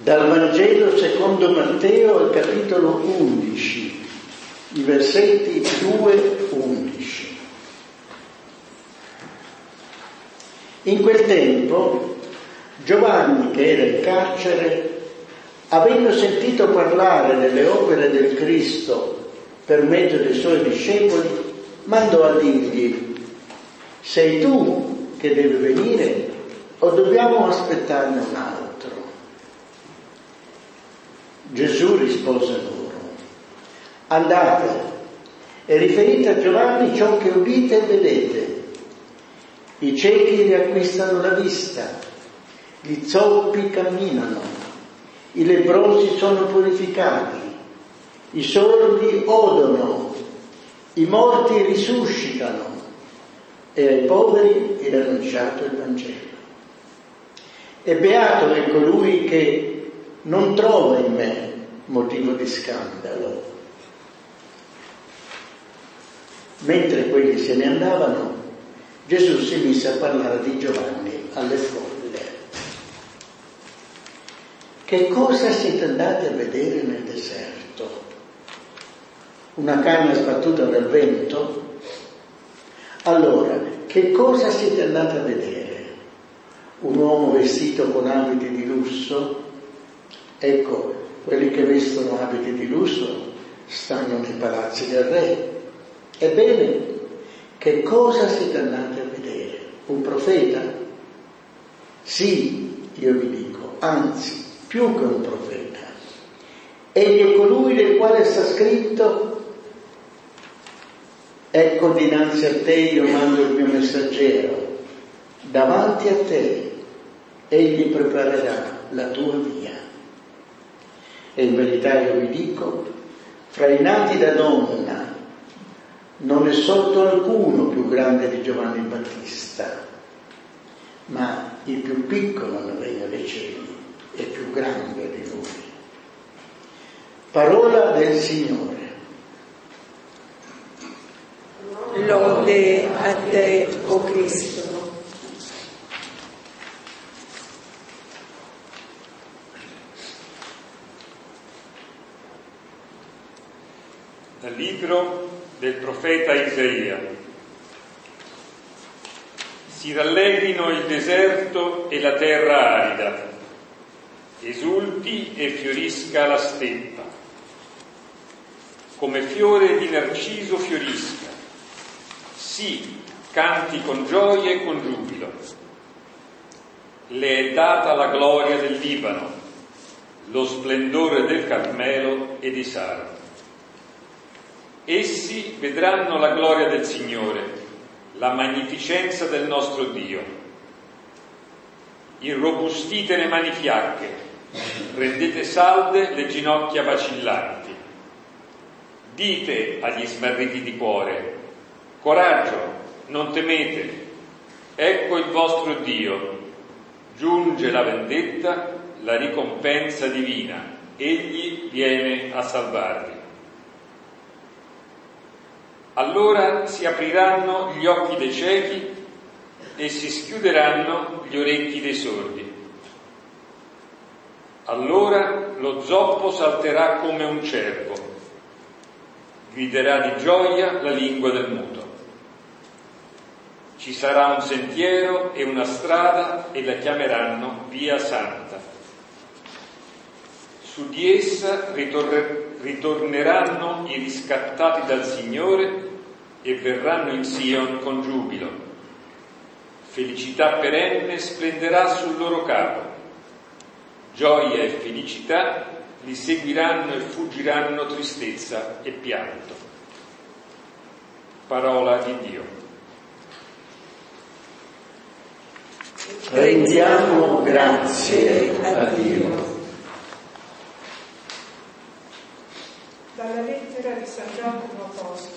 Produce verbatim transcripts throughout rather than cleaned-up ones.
Dal Vangelo secondo Matteo al capitolo undici, i versetti due undici. In quel tempo Giovanni, che era in carcere, avendo sentito parlare delle opere del Cristo per mezzo dei suoi discepoli, mandò a dirgli: sei tu che devi venire o dobbiamo aspettarne un altro? Gesù rispose loro: andate e riferite a Giovanni ciò che udite e vedete. I ciechi riacquistano la vista, gli zoppi camminano, i lebbrosi sono purificati, i sordi odono, i morti risuscitano e ai poveri è annunciato il Vangelo. E beato è colui che non trova in me motivo di scandalo. Mentre quelli se ne andavano, Gesù si mise a parlare di Giovanni alle folle. Che cosa siete andati a vedere nel deserto? Una canna sbattuta dal vento? Allora, che cosa siete andati a vedere? Un uomo vestito con abiti di lusso? Ecco, quelli che vestono abiti di lusso stanno nei palazzi del re. Ebbene, che cosa siete andati a vedere? Un profeta? Sì, io vi dico, anzi, più che un profeta. Egli è colui del quale sta scritto: ecco, dinanzi a te io mando il mio messaggero, davanti a te egli preparerà la tua via. E in verità io vi dico, fra i nati da donna non è sorto alcuno più grande di Giovanni Battista, ma il più piccolo nel regno dei cieli è più grande di lui. Parola del Signore. Lode a te, o Cristo. Dal libro del profeta Isaia. Si rallegrino il deserto e la terra arida, esulti e fiorisca la steppa, come fiore di narciso fiorisca, sì, canti con gioia e con giubilo. Le è data la gloria del Libano, lo splendore del Carmelo e di Saron. Essi vedranno la gloria del Signore, la magnificenza del nostro Dio. Irrobustite le mani fiacche, rendete salde le ginocchia vacillanti. Dite agli smarriti di cuore: coraggio, non temete, ecco il vostro Dio. Giunge la vendetta, la ricompensa divina, egli viene a salvarvi. Allora si apriranno gli occhi dei ciechi e si schiuderanno gli orecchi dei sordi. Allora lo zoppo salterà come un cervo, griderà di gioia la lingua del muto. Ci sarà un sentiero e una strada e la chiameranno Via Santa. Su di essa ritorre, ritorneranno i riscattati dal Signore e verranno in Sion con giubilo. Felicità perenne splenderà sul loro capo. Gioia e felicità li seguiranno e fuggiranno tristezza e pianto. Parola di Dio. Rendiamo grazie a Dio. Dalla lettera di San Giacomo Apostolo.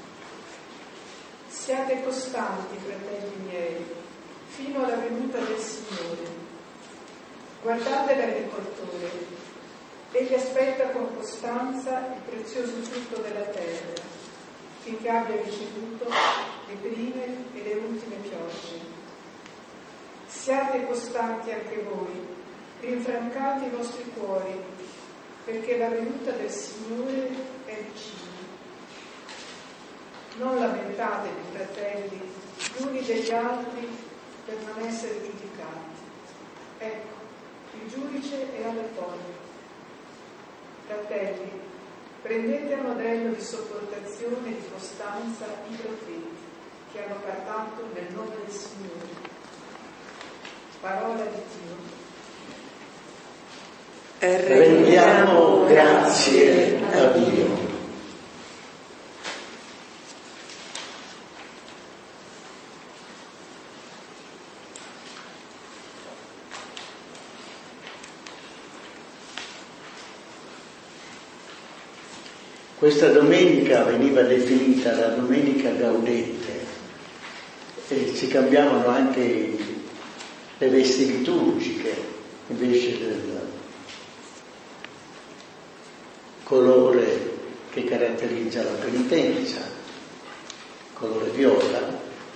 Siate costanti, fratelli miei, fino alla venuta del Signore. Guardate l'agricoltore, egli aspetta con costanza il prezioso frutto della terra, finché abbia ricevuto le prime e le ultime piogge. Siate costanti anche voi, rinfrancate i vostri cuori, perché la venuta del Signore è vicina. Non lamentatevi, fratelli, gli uni degli altri per non essere giudicati. Ecco, il giudice è alle porte. Fratelli, prendete a modello di sopportazione e di costanza i profeti che hanno parlato nel nome del Signore. Parola di Dio. Rendiamo grazie a Dio. Questa domenica veniva definita la domenica gaudente e si cambiavano anche le vesti liturgiche invece del colore che caratterizza la penitenza, colore viola,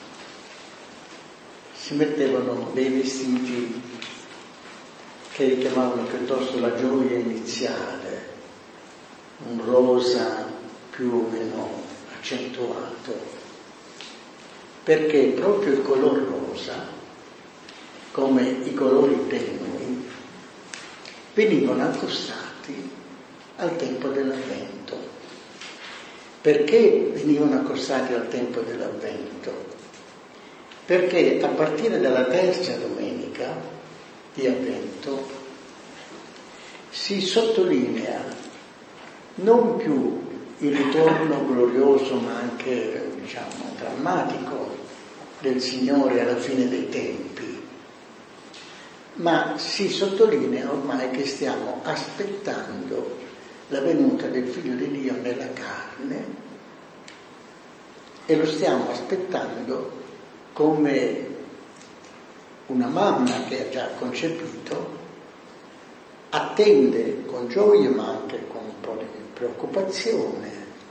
si mettevano dei vestiti che richiamavano piuttosto la gioia iniziale, un rosa più o meno accentuato, perché proprio il color rosa, come i colori tenui, venivano accostati al tempo dell'Avvento. Perché venivano accostati al tempo dell'Avvento? Perché a partire dalla terza domenica di Avvento si sottolinea non più il ritorno glorioso ma anche, diciamo, drammatico del Signore alla fine dei tempi, ma si sottolinea ormai che stiamo aspettando la venuta del Figlio di Dio nella carne e lo stiamo aspettando come una mamma che ha già concepito attende con gioia ma anche con un po' di preoccupazione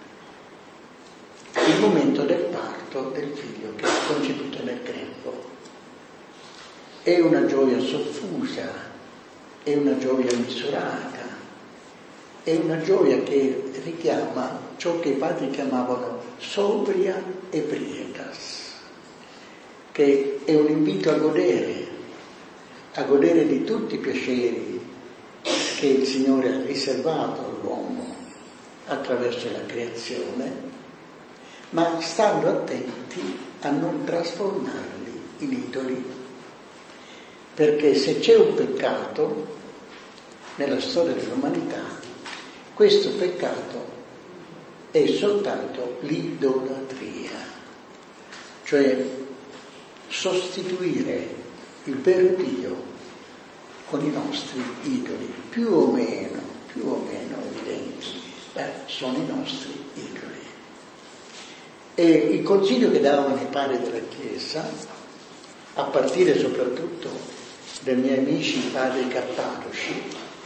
il momento del parto del figlio che è concepito nel grembo. È una gioia soffusa, è una gioia misurata, è una gioia che richiama ciò che i padri chiamavano sobria e pietas, che è un invito a godere, a godere di tutti i piaceri che il Signore ha riservato all'uomo attraverso la creazione, ma stando attenti a non trasformarli in idoli, perché se c'è un peccato nella storia dell'umanità, questo peccato è soltanto l'idolatria, cioè sostituire il vero Dio con i nostri idoli, più o meno, più o meno evidenti, beh, sono i nostri idoli. E il consiglio che davano i padri della Chiesa, a partire soprattutto dai miei amici padri cattolici,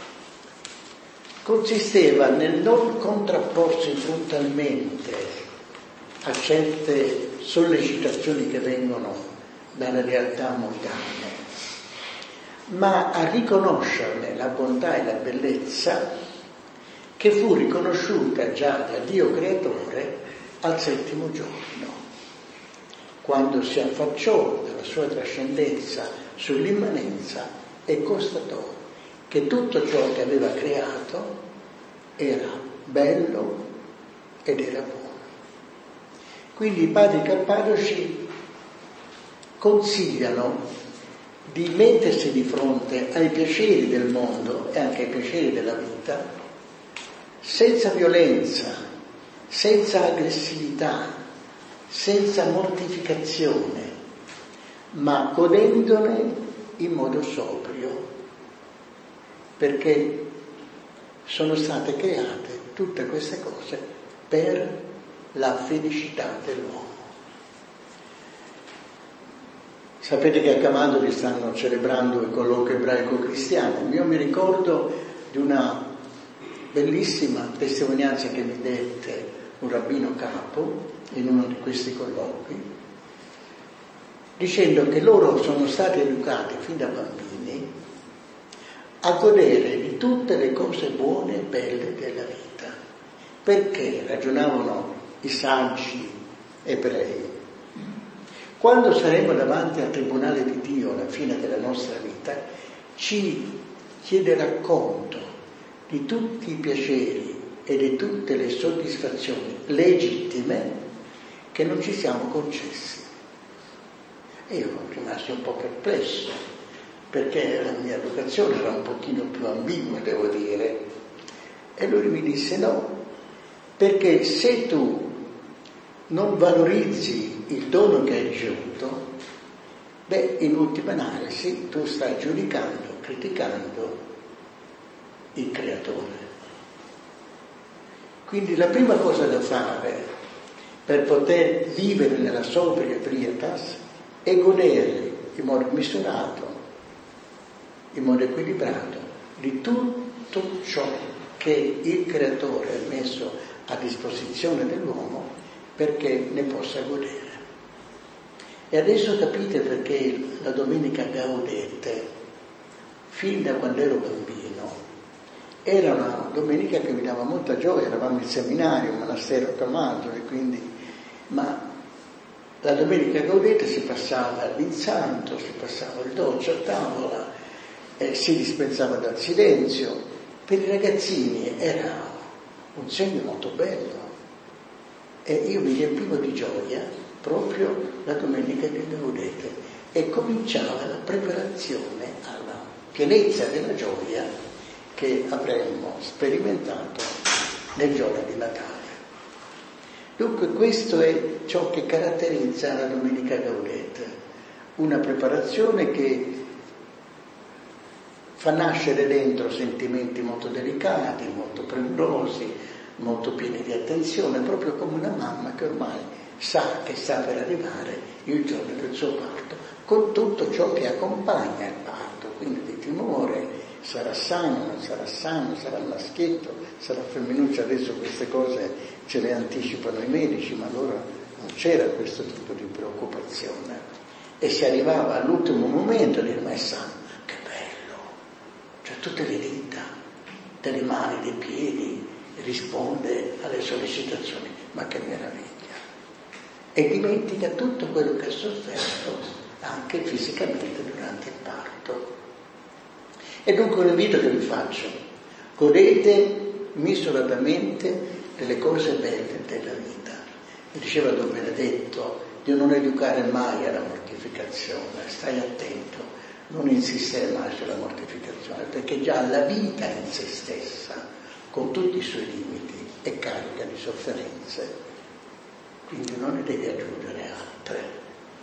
consisteva nel non contrapporsi frontalmente a certe sollecitazioni che vengono dalle realtà mondane, ma a riconoscerne la bontà e la bellezza che fu riconosciuta già da Dio Creatore al settimo giorno, quando si affacciò dalla sua trascendenza sull'immanenza e constatò che tutto ciò che aveva creato era bello ed era buono. Quindi i padri cappadoci consigliano di mettersi di fronte ai piaceri del mondo e anche ai piaceri della vita senza violenza, senza aggressività, senza mortificazione, ma godendone in modo sobrio, perché sono state create tutte queste cose per la felicità dell'uomo. Sapete che a Camandoli stanno celebrando il colloquio ebraico-cristiano. Io mi ricordo di una bellissima testimonianza che mi dette un rabbino capo in uno di questi colloqui, dicendo che loro sono stati educati fin da bambini a godere di tutte le cose buone e belle della vita. Perché ragionavano i saggi ebrei? Quando saremo davanti al tribunale di Dio alla fine della nostra vita, ci chiederà conto di tutti i piaceri e di tutte le soddisfazioni legittime che non ci siamo concessi. E io rimasi un po' perplesso, perché la mia educazione era un pochino più ambigua, devo dire. E lui mi disse no, perché se tu non valorizzi il dono che hai ricevuto, beh, in ultima analisi tu stai giudicando, criticando il Creatore. Quindi la prima cosa da fare per poter vivere nella sobria pietas è godere in modo misurato, in modo equilibrato, di tutto ciò che il Creatore ha messo a disposizione dell'uomo perché ne possa godere. E adesso capite perché la domenica Gaudete, fin da quando ero bambino, era una domenica che mi dava molta gioia. Eravamo in seminario, un monastero a Tomaso, e quindi, ma la domenica Gaudete si passava l'insanto, si passava il dolce a tavola, eh, si dispensava dal silenzio. Per i ragazzini era un segno molto bello. E io mi riempivo di gioia proprio la domenica di Gaudete e cominciava la preparazione alla pienezza della gioia che avremmo sperimentato nel giorno di Natale. Dunque questo è ciò che caratterizza la domenica Gaudete, una preparazione che fa nascere dentro sentimenti molto delicati, molto premurosi, molto pieni di attenzione, proprio come una mamma che ormai sa che sta per arrivare il giorno del suo parto, con tutto ciò che accompagna il parto, quindi di timore, sarà sano, non sarà sano, sarà maschietto, sarà femminuccia. Adesso queste cose ce le anticipano i medici, ma allora non c'era questo tipo di preoccupazione. E si arrivava all'ultimo momento a dire: ma è sano, che bello, cioè tutte le dita, delle mani, dei piedi, risponde alle sollecitazioni, ma che meraviglia. E dimentica tutto quello che ha sofferto anche fisicamente durante il parto. E dunque l'invito che vi faccio: godete misuratamente delle cose belle della vita. Mi diceva Don Benedetto, di non educare mai alla mortificazione, stai attento, non insistere mai sulla mortificazione, perché già la vita in se stessa, con tutti i suoi limiti, è carica di sofferenze, quindi non ne devi aggiungere altre.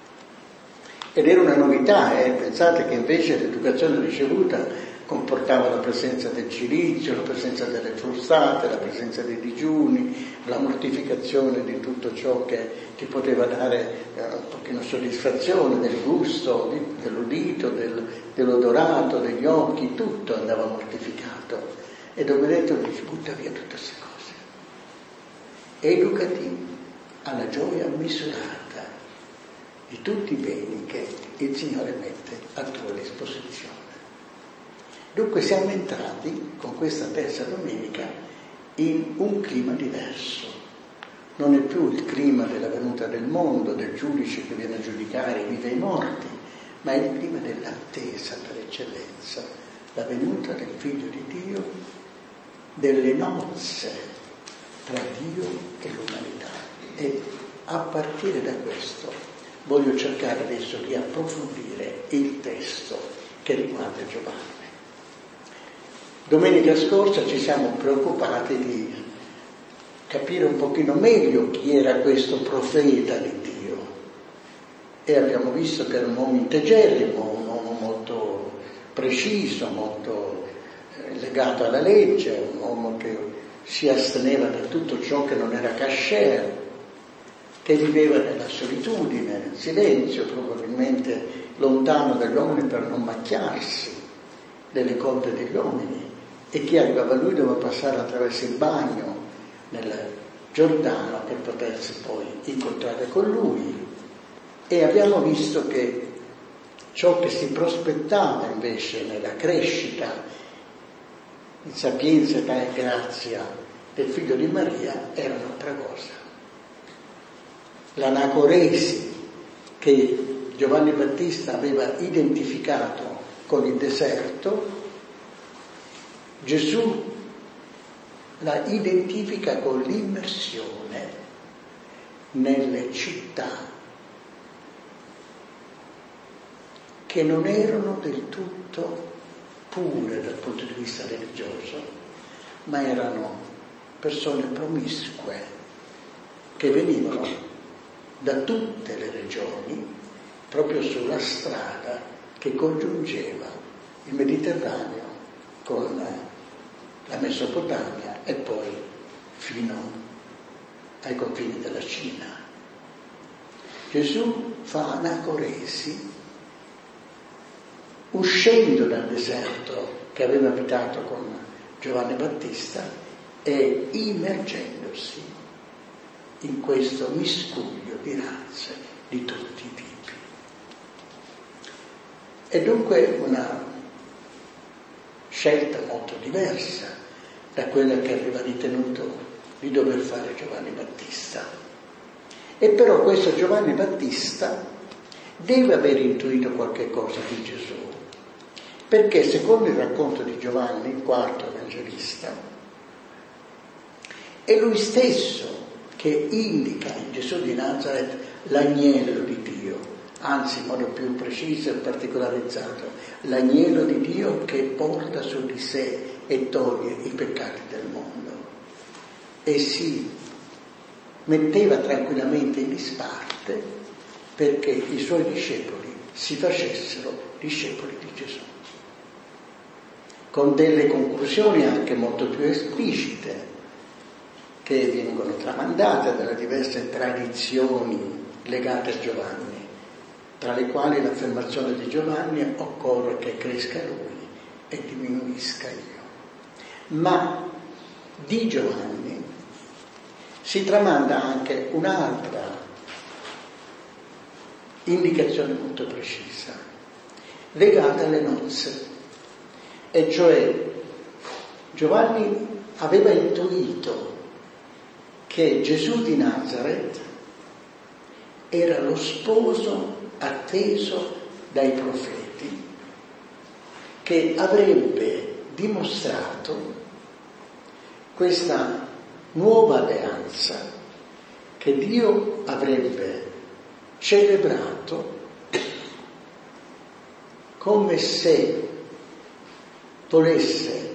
Ed era una novità, eh? Pensate che invece l'educazione ricevuta comportava la presenza del cilizio, la presenza delle frustate, la presenza dei digiuni, la mortificazione di tutto ciò che ti poteva dare eh, un pochino soddisfazione, del gusto, di, dell'udito, del, dell'odorato, degli occhi, tutto andava mortificato. E Don Benedetto dice: butta via tutte queste cose, educati alla gioia misurata di tutti i beni che il Signore mette a tua disposizione. Dunque siamo entrati con questa terza domenica in un clima diverso. Non è più il clima della venuta del mondo, del giudice che viene a giudicare i vivi e i morti, ma è il clima dell'attesa per eccellenza, la venuta del Figlio di Dio, delle nozze tra Dio e l'umanità. E a partire da questo voglio cercare adesso di approfondire il testo che riguarda Giovanni. Domenica scorsa ci siamo preoccupati di capire un pochino meglio chi era questo profeta di Dio, e abbiamo visto che era un uomo integerrimo, un uomo molto preciso, molto legato alla legge, un uomo che si asteneva da tutto ciò che non era kasher, che viveva nella solitudine, nel silenzio, probabilmente lontano dagli uomini per non macchiarsi delle colpe degli uomini, e chi arrivava a lui doveva passare attraverso il bagno nel Giordano per potersi poi incontrare con lui. E abbiamo visto che ciò che si prospettava invece nella crescita in sapienza e grazia del figlio di Maria era un'altra cosa. L'anacoresi che Giovanni Battista aveva identificato con il deserto, Gesù la identifica con l'immersione nelle città che non erano del tutto pure dal punto di vista religioso, ma erano persone promiscue che venivano da tutte le regioni proprio sulla strada che congiungeva il Mediterraneo con la Mesopotamia e poi fino ai confini della Cina. Gesù fa anacoresi uscendo dal deserto che aveva abitato con Giovanni Battista e immergendosi in questo miscuglio di razze di tutti i tipi. È dunque una scelta molto diversa da quella che aveva ritenuto di dover fare Giovanni Battista. E però questo Giovanni Battista deve aver intuito qualche cosa di Gesù, perché secondo il racconto di Giovanni, il quarto evangelista, è lui stesso che indica in Gesù di Nazareth l'agnello di Dio, anzi in modo più preciso e particolarizzato, l'agnello di Dio che porta su di sé e toglie i peccati del mondo. E si metteva tranquillamente in disparte perché i suoi discepoli si facessero discepoli di Gesù, con delle conclusioni anche molto più esplicite che vengono tramandate dalle diverse tradizioni legate a Giovanni, tra le quali l'affermazione di Giovanni: occorre che cresca lui e diminuisca io. Ma di Giovanni si tramanda anche un'altra indicazione molto precisa, legata alle nozze, e cioè Giovanni aveva intuito che Gesù di Nazareth era lo sposo atteso dai profeti, che avrebbe dimostrato questa nuova alleanza che Dio avrebbe celebrato come se volesse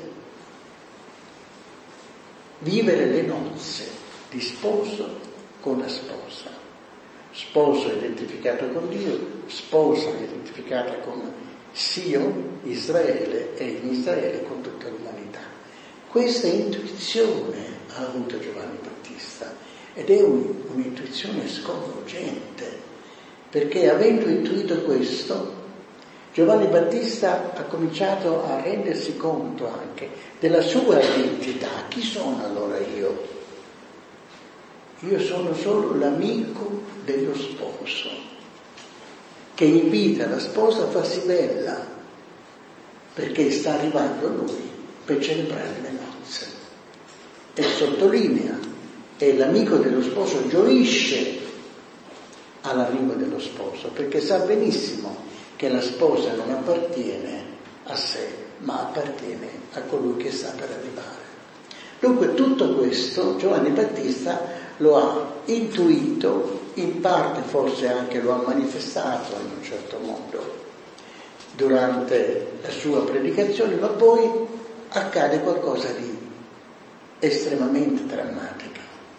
vivere le nozze di sposo con la sposa. Sposo identificato con Dio, sposa identificata con Sion, Israele, e in Israele con tutta l'umanità. Questa intuizione ha avuto Giovanni Battista, ed è un, un'intuizione sconvolgente, perché avendo intuito questo, Giovanni Battista ha cominciato a rendersi conto anche della sua identità. Chi sono allora io? Io sono solo l'amico dello sposo, che invita la sposa a farsi bella, perché sta arrivando lui per celebrare le nozze. E sottolinea, e l'amico dello sposo gioisce all'arrivo dello sposo, perché sa benissimo che la sposa non appartiene a sé, ma appartiene a colui che sta per arrivare. Dunque tutto questo Giovanni Battista lo ha intuito, in parte forse anche lo ha manifestato in un certo modo durante la sua predicazione, ma poi accade qualcosa di estremamente drammatico.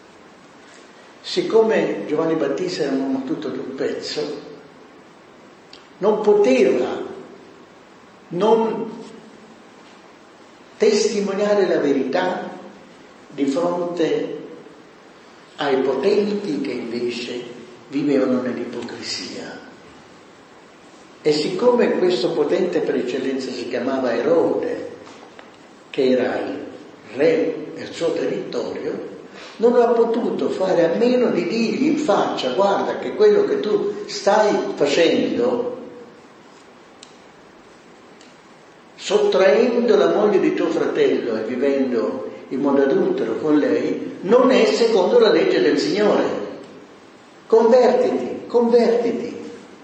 Siccome Giovanni Battista era un uomo tutto d'un pezzo, non poteva non testimoniare la verità di fronte ai potenti che invece vivevano nell'ipocrisia. E siccome questo potente per eccellenza si chiamava Erode, che era il re del suo territorio, non ha potuto fare a meno di dirgli in faccia: guarda che quello che tu stai facendo sottraendo la moglie di tuo fratello e vivendo in modo adultero con lei, non è secondo la legge del Signore. Convertiti, convertiti.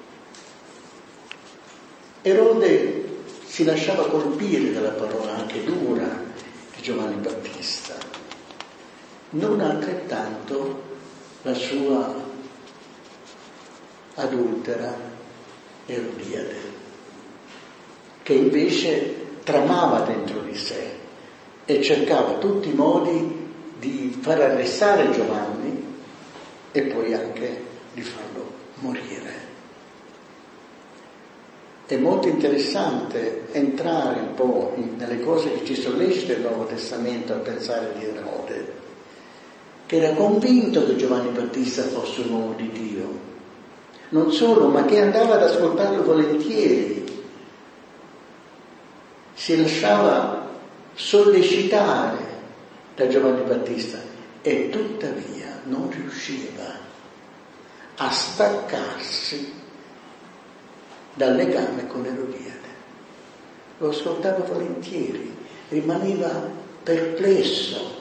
Erode si lasciava colpire dalla parola anche dura di Giovanni Battista, non altrettanto la sua adultera Erodiade, che invece tramava dentro di sé e cercava tutti i modi di far arrestare Giovanni e poi anche di farlo morire. È molto interessante entrare un po' in, nelle cose che ci sollecita il Nuovo Testamento a pensare di Erode, che era convinto che Giovanni Battista fosse un uomo di Dio. Non solo, ma che andava ad ascoltarlo volentieri, si lasciava sollecitare da Giovanni Battista e tuttavia non riusciva a staccarsi dal legame con Erodiade. Lo ascoltava volentieri, rimaneva perplesso,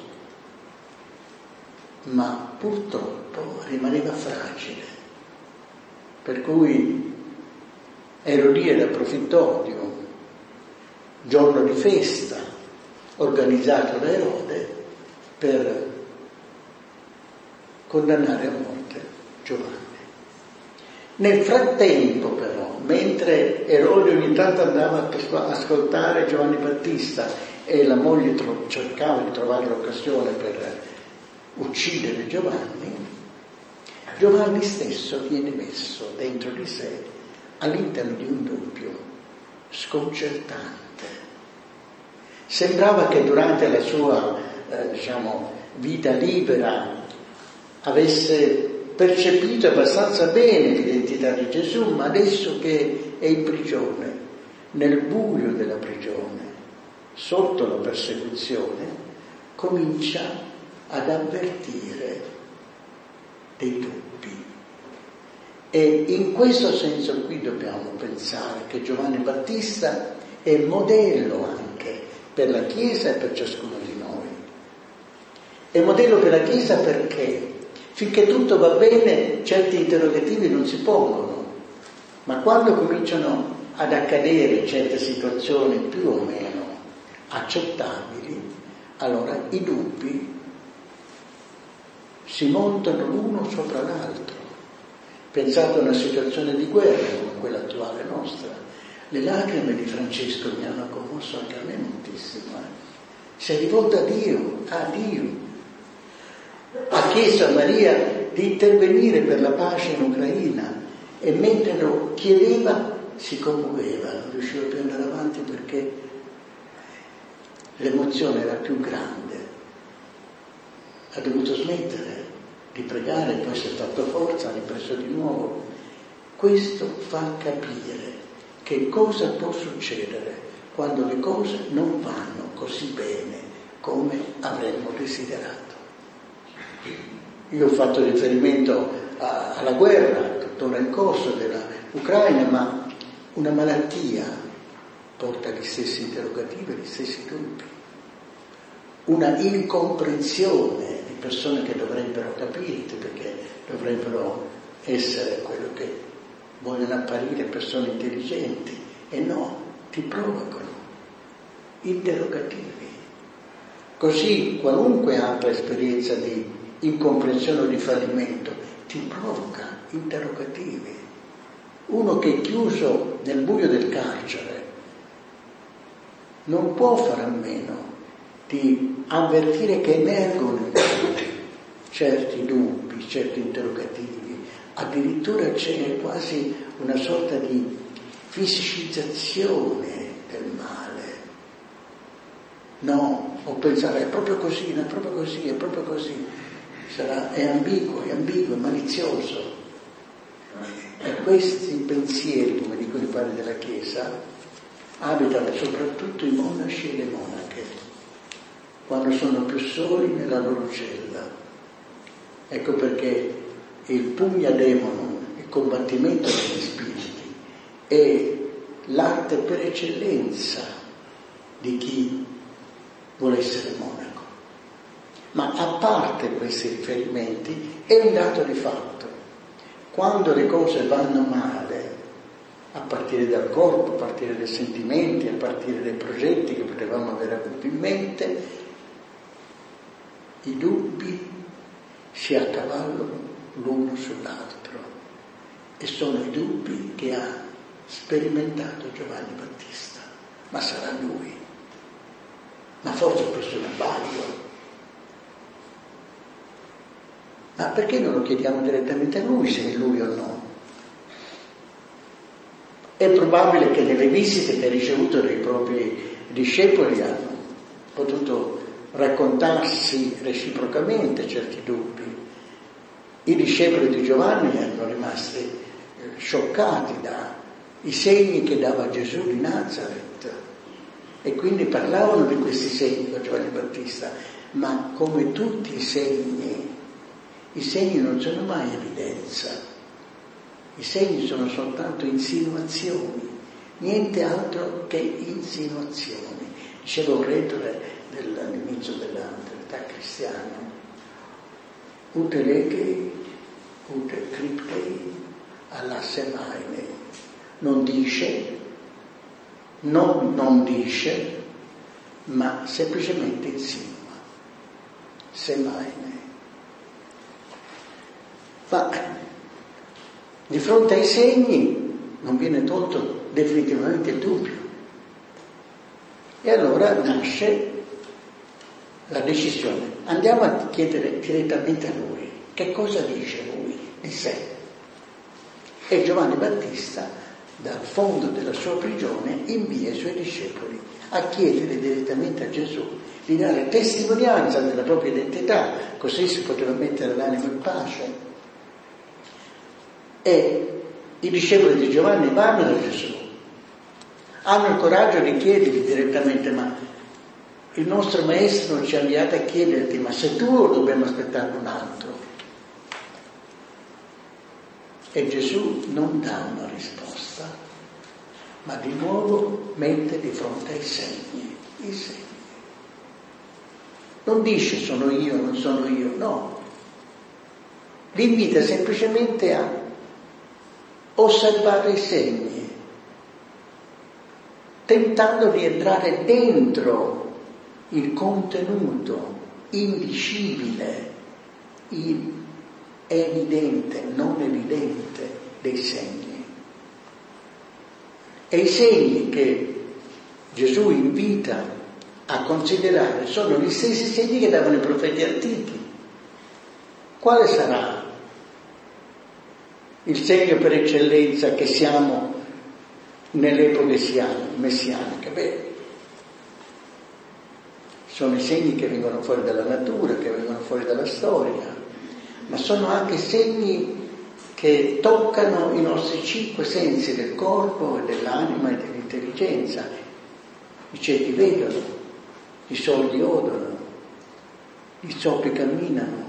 ma purtroppo rimaneva fragile. Per cui Erodiade approfittò di un giorno di festa organizzato da Erode per condannare a morte Giovanni. Nel frattempo però, mentre Erode ogni tanto andava a ascoltare Giovanni Battista e la moglie tro- cercava di trovare l'occasione per uccidere Giovanni, Giovanni stesso viene messo dentro di sé all'interno di un dubbio sconcertante. Sembrava che durante la sua eh, diciamo, vita libera avesse percepito abbastanza bene l'identità di Gesù, ma adesso che è in prigione, nel buio della prigione, sotto la persecuzione, comincia ad avvertire dei dubbi. E in questo senso qui dobbiamo pensare che Giovanni Battista è modello anche per la Chiesa e per ciascuno di noi. È modello per la Chiesa perché finché tutto va bene certi interrogativi non si pongono, ma quando cominciano ad accadere certe situazioni più o meno accettabili, allora i dubbi si montano l'uno sopra l'altro. Pensate a una situazione di guerra come quella attuale nostra. Le lacrime di Francesco mi hanno commosso anche a me moltissimo. Eh. Si è rivolto a Dio, a Dio. Ha chiesto a Maria di intervenire per la pace in Ucraina e mentre lo chiedeva si commuoveva, non riusciva più ad andare avanti perché l'emozione era più grande. Ha dovuto smettere di pregare, poi si è fatto forza, ha ripreso di nuovo. Questo fa capire che cosa può succedere quando le cose non vanno così bene come avremmo desiderato. Io ho fatto riferimento a, alla guerra tuttora in corso dell'Ucraina, ma una malattia porta gli stessi interrogativi, gli stessi dubbi. Una incomprensione di persone che dovrebbero capirti, perché dovrebbero essere quello che vogliono apparire persone intelligenti, e no, ti provocano interrogativi. Così qualunque altra esperienza di incomprensione o di fallimento ti provoca interrogativi. Uno che è chiuso nel buio del carcere non può fare a meno di avvertire che emergono certi dubbi, certi interrogativi. Addirittura c'è quasi una sorta di fisicizzazione del male. No, o pensare è proprio così, è proprio così, è proprio così. Sarà, è ambiguo, è ambiguo, è malizioso. E questi pensieri, come dicono i padri della Chiesa, abitano soprattutto i monaci e le monache, quando sono più soli nella loro cella. Ecco perché il pugna demonum, il combattimento degli spiriti, è l'arte per eccellenza di chi vuole essere monaco. Ma a parte questi riferimenti, è un dato di fatto. Quando le cose vanno male, a partire dal corpo, a partire dai sentimenti, a partire dai progetti che potevamo aver avuto in mente, i dubbi si accavallano l'uno sull'altro, e sono i dubbi che ha sperimentato Giovanni Battista. Ma sarà lui? Ma forse questo è un sbaglio? Ma perché non lo chiediamo direttamente a lui se è lui o no? È probabile che nelle visite che ha ricevuto dai propri discepoli hanno potuto raccontarsi reciprocamente certi dubbi. I discepoli di Giovanni erano rimasti scioccati dai segni che dava Gesù di Nazareth e quindi parlavano di questi segni con Giovanni Battista, ma come tutti i segni, i segni non sono mai evidenza, i segni sono soltanto insinuazioni, niente altro che insinuazioni. Diceva un retore all'inizio dell'età cristiana: ute leghi, ute criptei alla semaine. Non dice, non, non dice, ma semplicemente insinua. Semaine. Ma di fronte ai segni non viene tolto definitivamente il dubbio. E allora nasce la decisione: andiamo a chiedere direttamente a lui che cosa dice lui di sé. E Giovanni Battista, dal fondo della sua prigione, invia i suoi discepoli a chiedere direttamente a Gesù di dare testimonianza della propria identità, così si poteva mettere l'animo in pace. E i discepoli di Giovanni vanno da Gesù, hanno il coraggio di chiedergli direttamente: ma il nostro maestro ci ha inviato a chiederti, ma sei tu o dobbiamo aspettare un altro? E Gesù non dà una risposta, ma di nuovo mette di fronte ai segni, i segni. Non dice sono io, non sono io, no. Li invita semplicemente a osservare i segni, tentando di entrare dentro il contenuto indicibile, il evidente, non evidente dei segni. E i segni che Gesù invita a considerare sono gli stessi segni che davano i profeti antichi. Quale sarà il segno per eccellenza che siamo nelle epoche messianiche? Beh, sono i segni che vengono fuori dalla natura, che vengono fuori dalla storia, ma sono anche segni che toccano i nostri cinque sensi del corpo e dell'anima e dell'intelligenza. I ciechi vedono, i sordi odono, i zoppi camminano.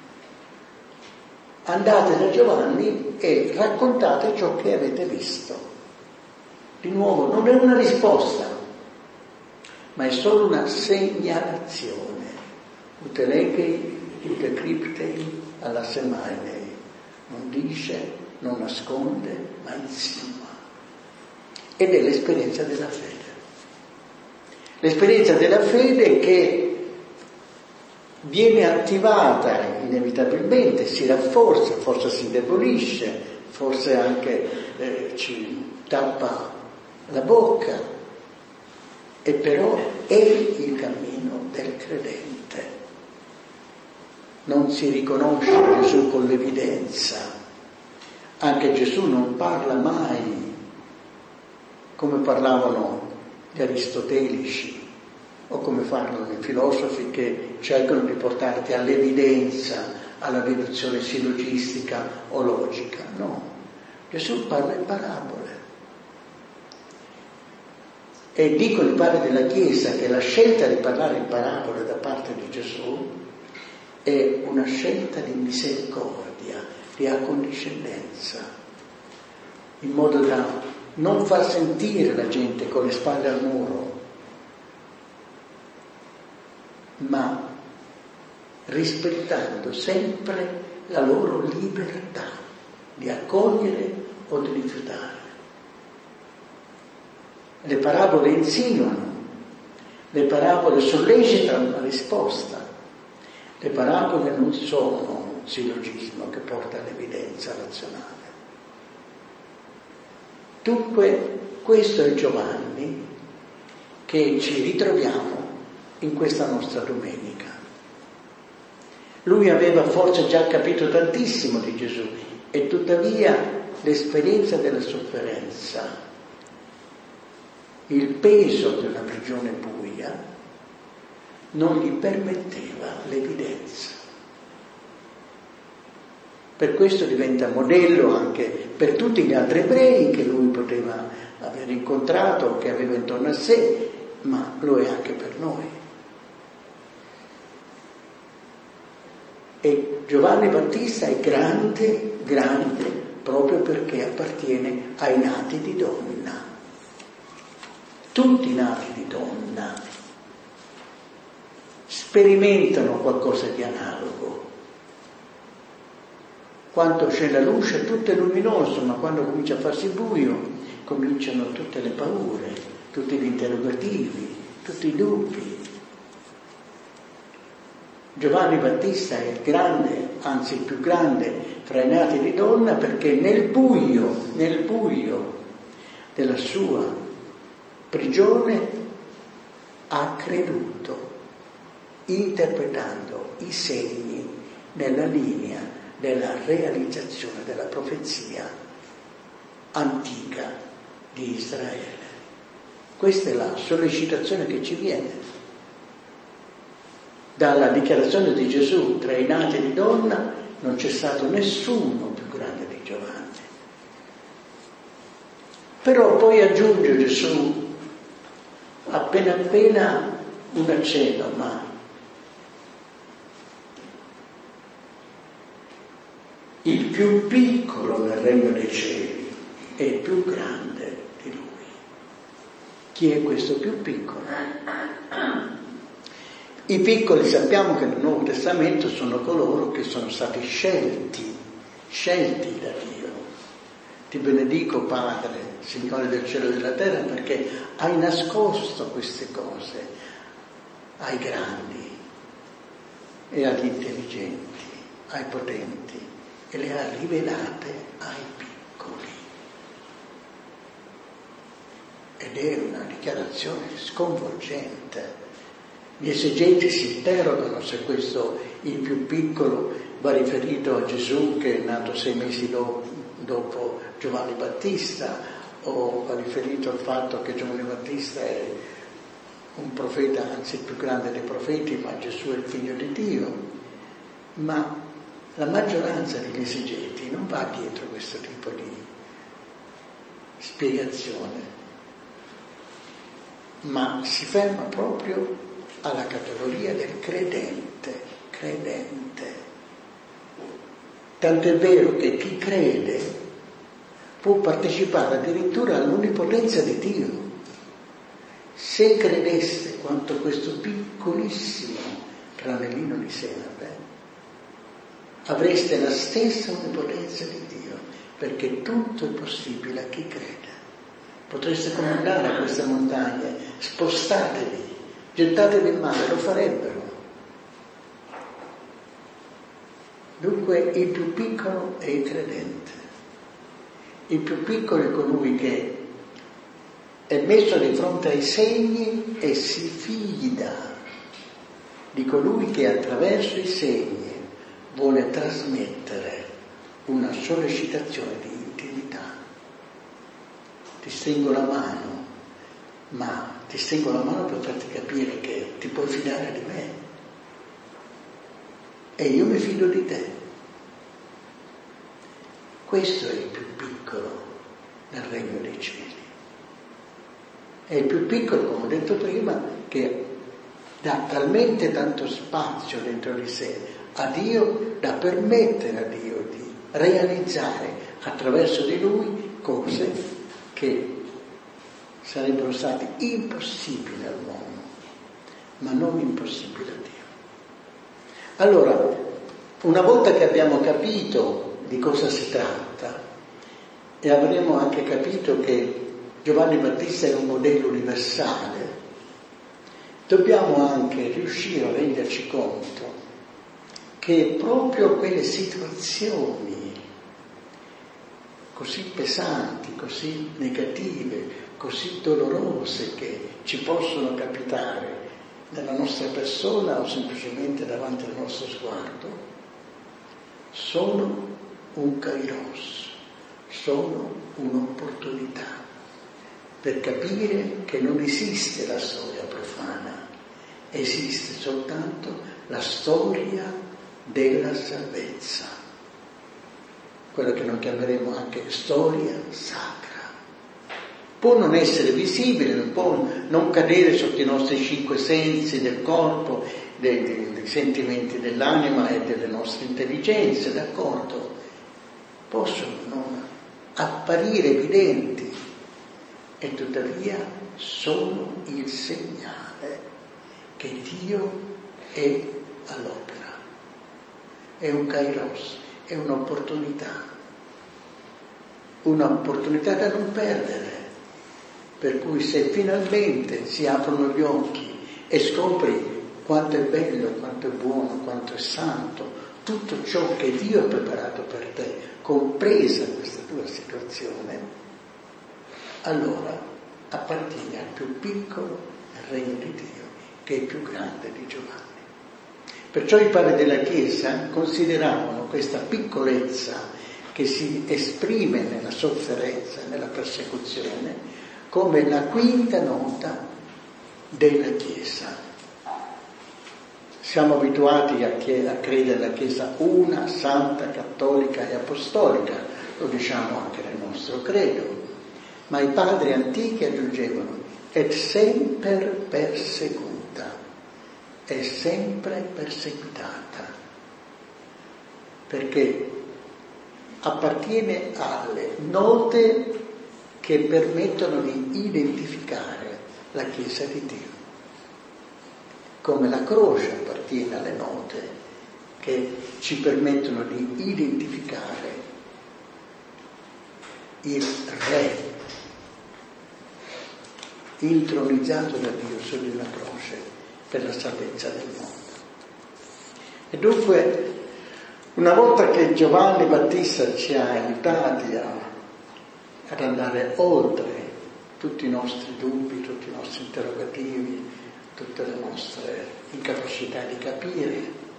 Andate da Giovanni e raccontate ciò che avete visto. Di nuovo, non è una risposta, ma è solo una segnalazione. Ute leghi, ute criptei alla semaine. Non dice, non nasconde, ma insinua. Ed è l'esperienza della fede. L'esperienza della fede che viene attivata inevitabilmente, si rafforza, forse si indebolisce, forse anche eh, ci tappa la bocca, e però è il cammino del credente. Non si riconosce Gesù con l'evidenza. Anche Gesù non parla mai come parlavano gli aristotelici o come parlano i filosofi che cercano di portarti all'evidenza, alla deduzione sillogistica o logica. No, Gesù parla in parabole. E dicono i padri della Chiesa che la scelta di parlare in parabole da parte di Gesù è una scelta di misericordia, di accondiscendenza, in modo da non far sentire la gente con le spalle al muro, ma rispettando sempre la loro libertà di accogliere o di rifiutare. Le parabole insinuano, le parabole sollecitano una risposta, le parabole non sono un sillogismo che porta all'evidenza razionale. Dunque, questo è Giovanni che ci ritroviamo in questa nostra domenica. Lui aveva forse già capito tantissimo di Gesù e tuttavia l'esperienza della sofferenza, il peso della prigione buia non gli permetteva l'evidenza. Per questo diventa modello anche per tutti gli altri ebrei che lui poteva aver incontrato, che aveva intorno a sé, ma lo è anche per noi. E Giovanni Battista è grande, grande, proprio perché appartiene ai nati di donna. Tutti nati di donna sperimentano qualcosa di analogo. Quando c'è la luce tutto è luminoso, ma quando comincia a farsi buio cominciano tutte le paure, tutti gli interrogativi, tutti i dubbi. Giovanni Battista è il grande, anzi il più grande fra i nati di donna, perché nel buio, nel buio della sua prigione ha creduto, interpretando i segni nella linea della realizzazione della profezia antica di Israele. Questa è la sollecitazione che ci viene dalla dichiarazione di Gesù: tra i nati di donna non c'è stato nessuno più grande di Giovanni. Però poi aggiunge Gesù appena appena un accenno, ma il più piccolo nel regno dei cieli è il più grande di lui. Chi è questo più piccolo? I piccoli sappiamo che nel Nuovo Testamento sono coloro che sono stati scelti, scelti da Dio. Ti benedico Padre, Signore del cielo e della terra, perché hai nascosto queste cose ai grandi e agli intelligenti, ai potenti, e le ha rivelate ai piccoli. Ed è una dichiarazione sconvolgente. Gli esegeti si interrogano se questo, il più piccolo, va riferito a Gesù che è nato sei mesi dopo, dopo Giovanni Battista, o va riferito al fatto che Giovanni Battista è un profeta, anzi il più grande dei profeti, ma Gesù è il figlio di Dio. Ma la maggioranza degli esegeti non va dietro questo tipo di spiegazione, ma si ferma proprio alla categoria del credente, credente. Tant'è vero che chi crede può partecipare addirittura all'onnipotenza di Dio. Se credesse quanto questo piccolissimo granellino di senape, avreste la stessa onnipotenza di Dio, perché tutto è possibile a chi crede. Potreste comandare a queste montagne: spostatevi, gettatevi in mare, lo farebbero. Dunque il più piccolo è il credente. Il più piccolo è colui che è messo di fronte ai segni e si fida di colui che attraverso i segni vuole trasmettere una sollecitazione di intimità. Ti stringo la mano, ma ti stringo la mano per farti capire che ti puoi fidare di me e io mi fido di te. Questo è il più piccolo nel regno dei cieli. È il più piccolo, come ho detto prima, che dà talmente tanto spazio dentro di sé a Dio da permettere a Dio di realizzare attraverso di lui cose che sarebbero state impossibili all'uomo, ma non impossibile a Dio. Allora, una volta che abbiamo capito di cosa si tratta e avremo anche capito che Giovanni Battista è un modello universale, dobbiamo anche riuscire a renderci conto che proprio quelle situazioni così pesanti, così negative, così dolorose che ci possono capitare nella nostra persona o semplicemente davanti al nostro sguardo, sono un kairos, sono un'opportunità per capire che non esiste la storia profana, esiste soltanto la storia della salvezza, quello che noi chiameremo anche storia sacra. Può non essere visibile, non può non cadere sotto i nostri cinque sensi del corpo, dei, dei, dei sentimenti dell'anima e delle nostre intelligenze, d'accordo? Possono non apparire evidenti e tuttavia sono il segnale che Dio è all'opera. È un kairos, è un'opportunità, un'opportunità da non perdere. Per cui se finalmente si aprono gli occhi e scopri quanto è bello, quanto è buono, quanto è santo, tutto ciò che Dio ha preparato per te, compresa questa tua situazione, allora appartieni al più piccolo regno di Dio, che è il più grande di Giovanni. Perciò i padri della Chiesa consideravano questa piccolezza che si esprime nella sofferenza, nella persecuzione, come la quinta nota della Chiesa. Siamo abituati a, chied- a credere alla Chiesa una, santa, cattolica e apostolica, lo diciamo anche nel nostro credo, ma i padri antichi aggiungevano et semper persecuta, è sempre perseguitata, perché appartiene alle note che permettono di identificare la Chiesa di Dio, come la croce appartiene alle note che ci permettono di identificare il Re intronizzato da Dio sulla croce per la salvezza del mondo. E dunque, una volta che Giovanni Battista ci ha aiutati a ad andare oltre tutti i nostri dubbi, tutti i nostri interrogativi, tutte le nostre incapacità di capire,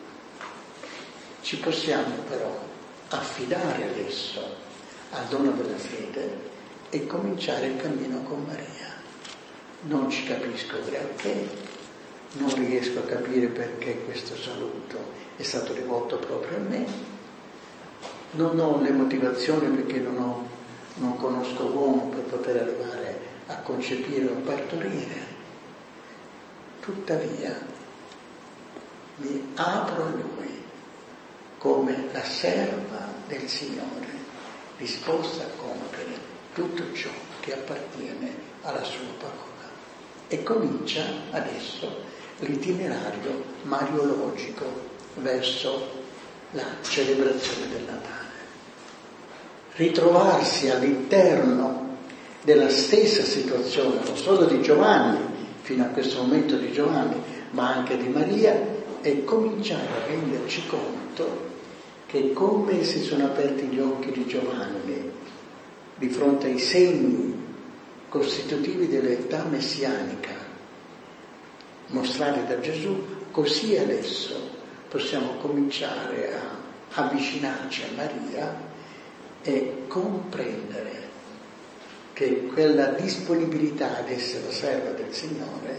ci possiamo però affidare adesso al dono della fede e cominciare il cammino con Maria. Non ci capisco granché, non riesco a capire perché questo saluto è stato rivolto proprio a me, non ho le motivazioni perché non ho non conosco uomo per poter arrivare a concepire o partorire, tuttavia mi apro a Lui come la serva del Signore, disposta a compiere tutto ciò che appartiene alla sua parola. E comincia adesso l'itinerario mariologico verso la celebrazione del Natale. Ritrovarsi all'interno della stessa situazione, non solo di Giovanni, fino a questo momento di Giovanni, ma anche di Maria, e cominciare a renderci conto che come si sono aperti gli occhi di Giovanni di fronte ai segni costitutivi dell'età messianica mostrati da Gesù, così adesso possiamo cominciare a avvicinarci a Maria e comprendere che quella disponibilità ad essere serva del Signore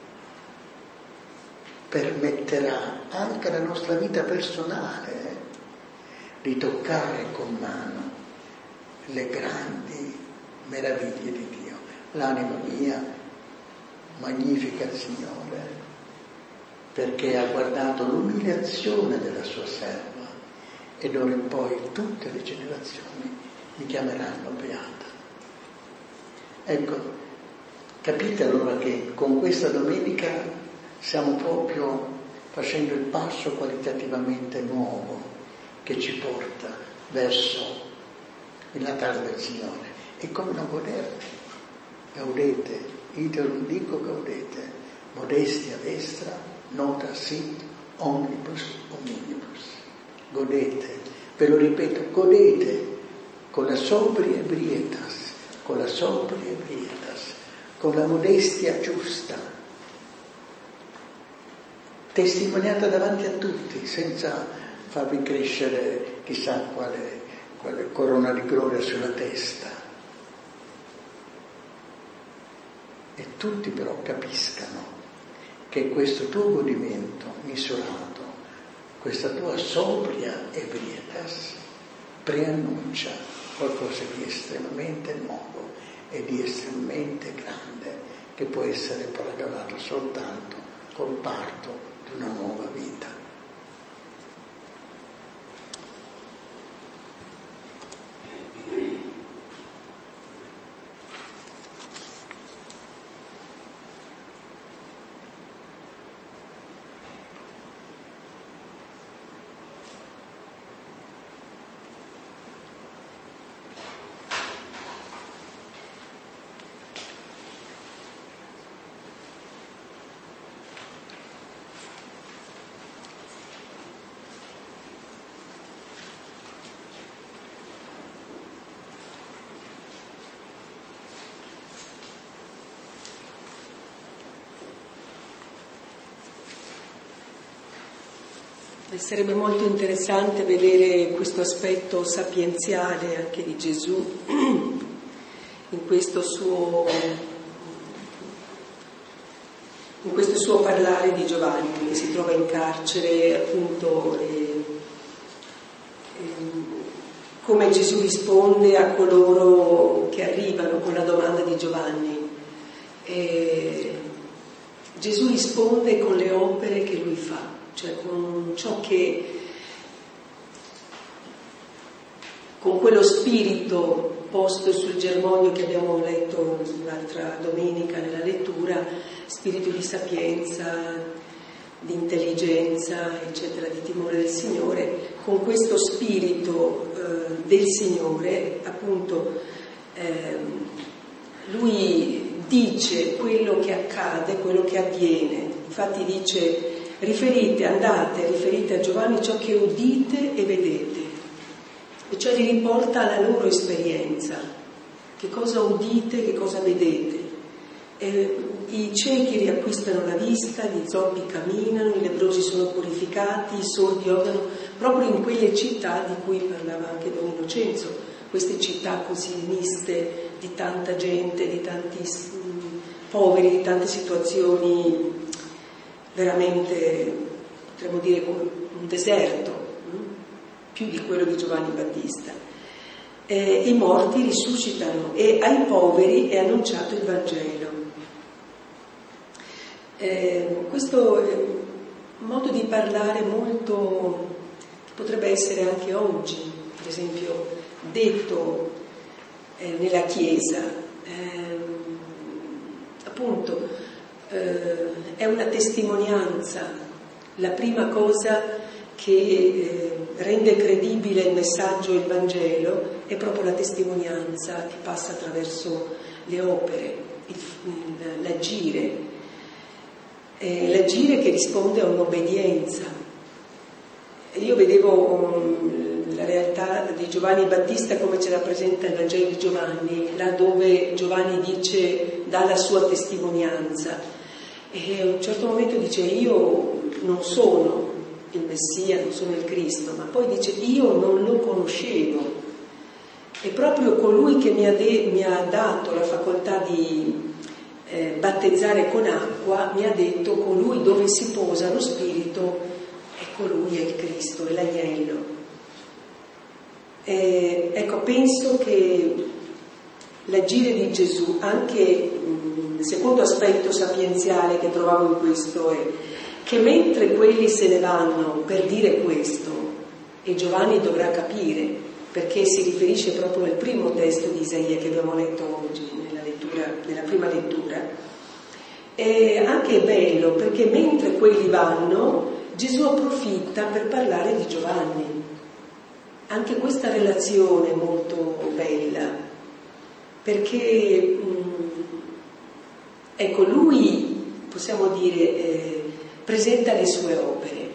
permetterà anche alla nostra vita personale di toccare con mano le grandi meraviglie di Dio. L'anima mia magnifica il Signore perché ha guardato l'umiliazione della sua serva, e d'ora in poi tutte le generazioni mi chiameranno beata. Ecco, capite allora che con questa domenica stiamo proprio facendo il passo qualitativamente nuovo che ci porta verso il Natale del Signore. E come non goderne? Gaudete, ite non dico gaudete, modestia vestra, nota sit omnibus omnibus. Godete, ve lo ripeto, godete con la sobria ebrietas, con la sobria ebrietas, con la modestia giusta, testimoniata davanti a tutti, senza farvi crescere chissà quale, quale corona di gloria sulla testa. E tutti però capiscano che questo tuo godimento misurato, questa tua sobria ebrietas, preannuncia qualcosa di estremamente nuovo e di estremamente grande, che può essere paragonato soltanto col parto di una nuova vita. Sarebbe molto interessante vedere questo aspetto sapienziale anche di Gesù in questo suo, in questo suo parlare di Giovanni, che si trova in carcere, appunto, e, e, come Gesù risponde a coloro che arrivano con la domanda di Giovanni. E Gesù risponde con le opere che lui fa, cioè con ciò che, con quello spirito posto sul germoglio che abbiamo letto l'altra domenica nella lettura, spirito di sapienza, di intelligenza, eccetera, di timore del Signore, con questo spirito eh, del Signore, appunto, eh, lui dice quello che accade, quello che avviene. Infatti dice: riferite, andate, riferite a Giovanni ciò che udite e vedete, e cioè li riporta alla loro esperienza. Che cosa udite, che cosa vedete? E i ciechi riacquistano la vista, gli zoppi camminano, i lebbrosi sono purificati, i sordi odono, proprio in quelle città di cui parlava anche Don Innocenzo, queste città così miste, di tanta gente, di tanti mh, poveri, di tante situazioni veramente, potremmo dire, come un deserto, mh? più di quello di Giovanni Battista. Eh, I morti risuscitano e ai poveri è annunciato il Vangelo. Eh, questo è un modo di parlare molto, che potrebbe essere anche oggi, per esempio, detto eh, nella Chiesa, eh, appunto, eh, è una testimonianza. La prima cosa che eh, rende credibile il messaggio, il Vangelo, è proprio la testimonianza che passa attraverso le opere, il, il, l'agire. Eh, l'agire che risponde a un'obbedienza. Io vedevo um, la realtà di Giovanni Battista come ce la presenta il Vangelo di Giovanni, là dove Giovanni dice, dà la sua testimonianza, e a un certo momento dice: io non sono il Messia, non sono il Cristo, ma poi dice: io non lo conoscevo. E proprio colui che mi ha, de- mi ha dato la facoltà di Eh, battezzare con acqua mi ha detto: colui dove si posa lo Spirito, e colui è il Cristo, è l'agnello. Eh, ecco, penso che l'agire di Gesù, anche mh, il secondo aspetto sapienziale che trovavo in questo, è che mentre quelli se ne vanno per dire questo, e Giovanni dovrà capire, perché si riferisce proprio al primo testo di Isaia che abbiamo letto oggi nella lettura, nella prima lettura, E anche è bello perché mentre quelli vanno, Gesù approfitta per parlare di Giovanni. Anche questa relazione è molto bella, perché mh, ecco, lui, possiamo dire, eh, presenta le sue opere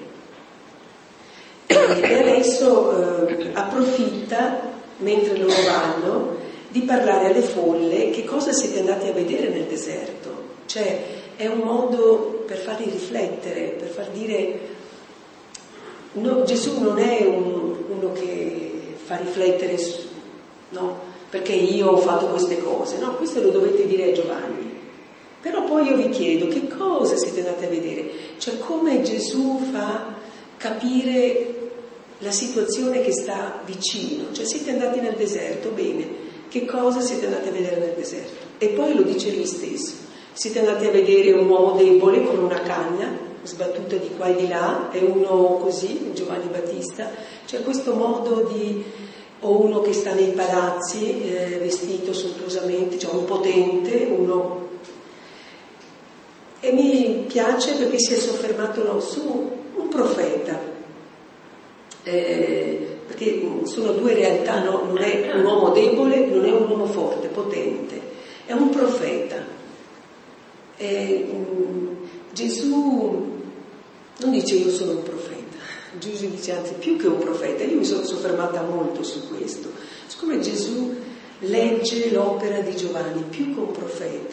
e adesso eh, approfitta, mentre loro vanno, di parlare alle folle che cosa siete andati a vedere nel deserto. Cioè è un modo per farli riflettere, per far dire no, Gesù non è un, uno che fa riflettere su, no, perché io ho fatto queste cose, no, questo lo dovete dire a Giovanni. Però poi io vi chiedo che cosa siete andati a vedere, cioè come Gesù fa capire la situazione che sta vicino. Cioè siete andati nel deserto, bene, che cosa siete andati a vedere nel deserto? E poi lo dice lui stesso. Siete andati a vedere un uomo debole con una canna sbattuta di qua e di là, e uno così, Giovanni Battista, c'è questo modo di, o uno che sta nei palazzi eh, vestito sontuosamente, cioè un potente, uno. E mi piace perché si è soffermato no, su un profeta, eh, perché sono due realtà, no? Non è un uomo debole, non è un uomo forte, potente, è un profeta. E, um, Gesù non dice io sono un profeta, Gesù dice anzi più che un profeta. Io mi sono soffermata molto su questo, siccome Gesù legge l'opera di Giovanni più che un profeta,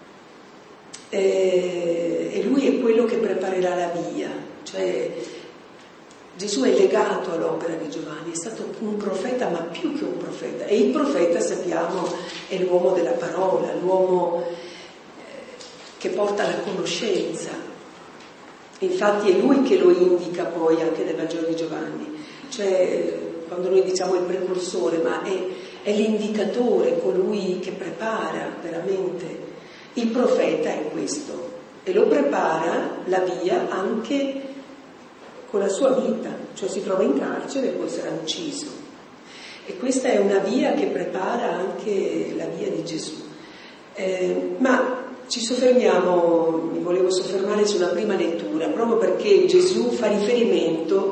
e, e lui è quello che preparerà la via, cioè Gesù è legato all'opera di Giovanni, è stato un profeta ma più che un profeta, e il profeta sappiamo è l'uomo della parola, l'uomo che porta la conoscenza. Infatti è lui che lo indica poi anche nel Vangelo di Giovanni, cioè quando noi diciamo il precursore, ma è, è l'indicatore, colui che prepara veramente. Il profeta è questo, e lo prepara la via anche con la sua vita, cioè si trova in carcere e poi sarà ucciso, e questa è una via che prepara anche la via di Gesù. Eh, ma ci soffermiamo, mi volevo soffermare sulla prima lettura, proprio perché Gesù fa riferimento